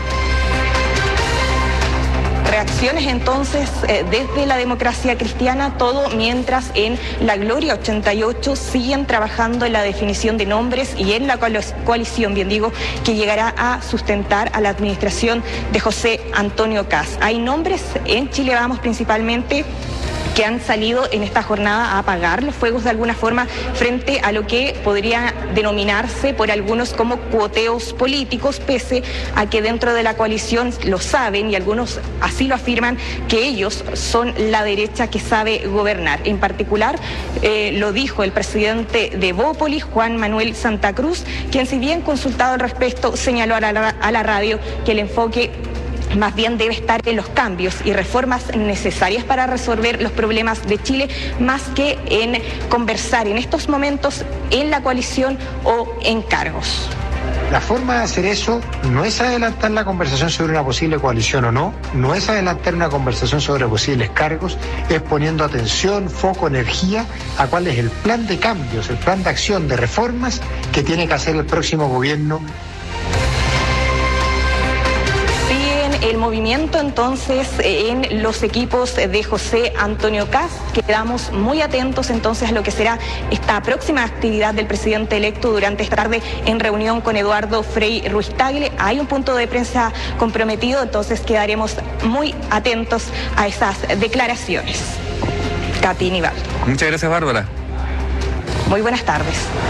Reacciones entonces desde la Democracia Cristiana, todo mientras en la Gloria 88 siguen trabajando en la definición de nombres y en la coalición, bien digo, que llegará a sustentar a la administración de José Antonio Kast. Hay nombres en Chile Vamos principalmente que han salido en esta jornada a apagar los fuegos de alguna forma frente a lo que podría denominarse por algunos como cuoteos políticos, pese a que dentro de la coalición lo saben, y algunos así lo afirman, que ellos son la derecha que sabe gobernar. En particular, lo dijo el presidente de Bópoli, Juan Manuel Santa Cruz, quien, si bien consultado al respecto, señaló a la radio que el enfoque más bien debe estar en los cambios y reformas necesarias para resolver los problemas de Chile, más que en conversar en estos momentos en la coalición o en cargos. La forma de hacer eso no es adelantar la conversación sobre una posible coalición o no, no es adelantar una conversación sobre posibles cargos, es poniendo atención, foco, energía a cuál es el plan de cambios, el plan de acción, de reformas que tiene que hacer el próximo gobierno. El movimiento entonces en los equipos de José Antonio Kast. Quedamos muy atentos entonces a lo que será esta próxima actividad del presidente electo durante esta tarde en reunión con Eduardo Frei Ruiz-Tagle. Hay un punto de prensa comprometido, entonces quedaremos muy atentos a esas declaraciones. Katy Nivaldo. Muchas gracias, Bárbara. Muy buenas tardes.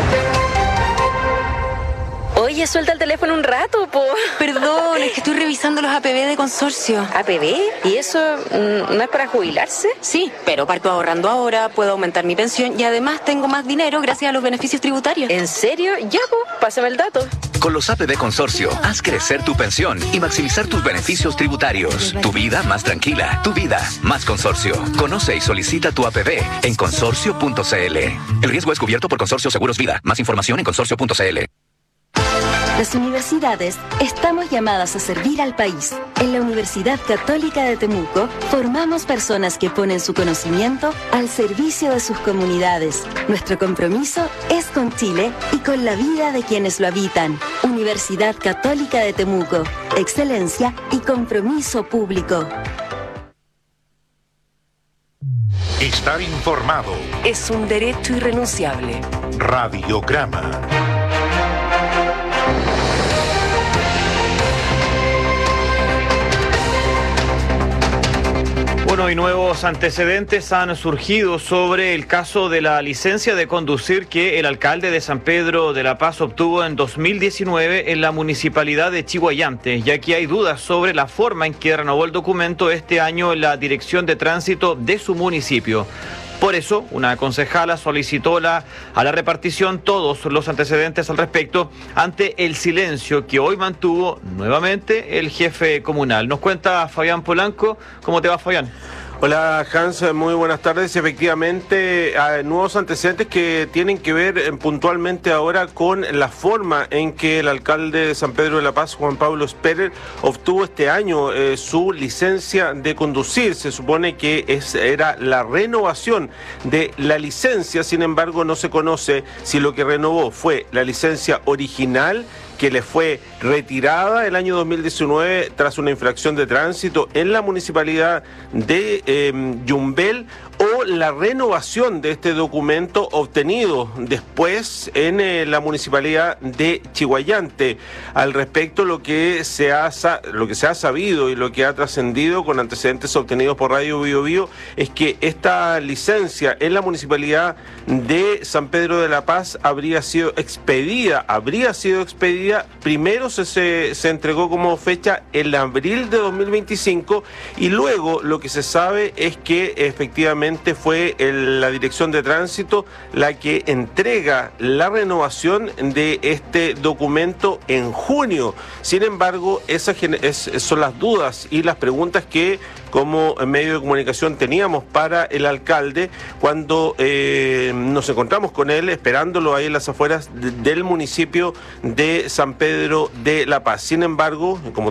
Oye, suelta el teléfono un rato, po. Perdón, es que estoy revisando los APB de consorcio. ¿APB? ¿Y eso no es para jubilarse? Sí, pero parto ahorrando ahora, puedo aumentar mi pensión y además tengo más dinero gracias a los beneficios tributarios. ¿En serio? Ya, po, pásame el dato. Con los APB Consorcio, haz crecer tu pensión y maximizar tus beneficios tributarios. Tu vida más tranquila, tu vida más consorcio. Conoce y solicita tu APB en consorcio.cl. El riesgo es cubierto por Consorcio Seguros Vida. Más información en consorcio.cl. Las universidades estamos llamadas a servir al país. En la Universidad Católica de Temuco formamos personas que ponen su conocimiento al servicio de sus comunidades. Nuestro compromiso es con Chile y con la vida de quienes lo habitan. Universidad Católica de Temuco. Excelencia y compromiso público. Estar informado es un derecho irrenunciable. Radiograma. Bueno, y nuevos antecedentes han surgido sobre el caso de la licencia de conducir que el alcalde de San Pedro de la Paz obtuvo en 2019 en la municipalidad de Chiguayante, ya que hay dudas sobre la forma en que renovó el documento este año en la Dirección de Tránsito de su municipio. Por eso, una concejala solicitó a la repartición todos los antecedentes al respecto ante el silencio que hoy mantuvo nuevamente el jefe comunal. Nos cuenta Fabián Polanco. ¿Cómo te va, Fabián? Hola Hans, muy buenas tardes. Efectivamente, nuevos antecedentes que tienen que ver puntualmente ahora con la forma en que el alcalde de San Pedro de la Paz, Juan Pablo Sperer, obtuvo este año su licencia de conducir. Se supone que era la renovación de la licencia, sin embargo no se conoce si lo que renovó fue la licencia original que le fue retirada el año 2019 tras una infracción de tránsito en la municipalidad de Yumbel, o la renovación de este documento obtenido después en la municipalidad de Chiguayante. Al respecto, lo que se ha sabido y lo que ha trascendido con antecedentes obtenidos por Radio Bio Bio es que esta licencia en la municipalidad de San Pedro de la Paz habría sido expedida. Primero se entregó como fecha el abril de 2025 y luego lo que se sabe es que efectivamente fue la Dirección de Tránsito la que entrega la renovación de este documento en junio. Sin embargo, esas son las dudas y las preguntas que como medio de comunicación teníamos para el alcalde cuando nos encontramos con él esperándolo ahí en las afueras del municipio de San Pedro de la Paz. Sin embargo, como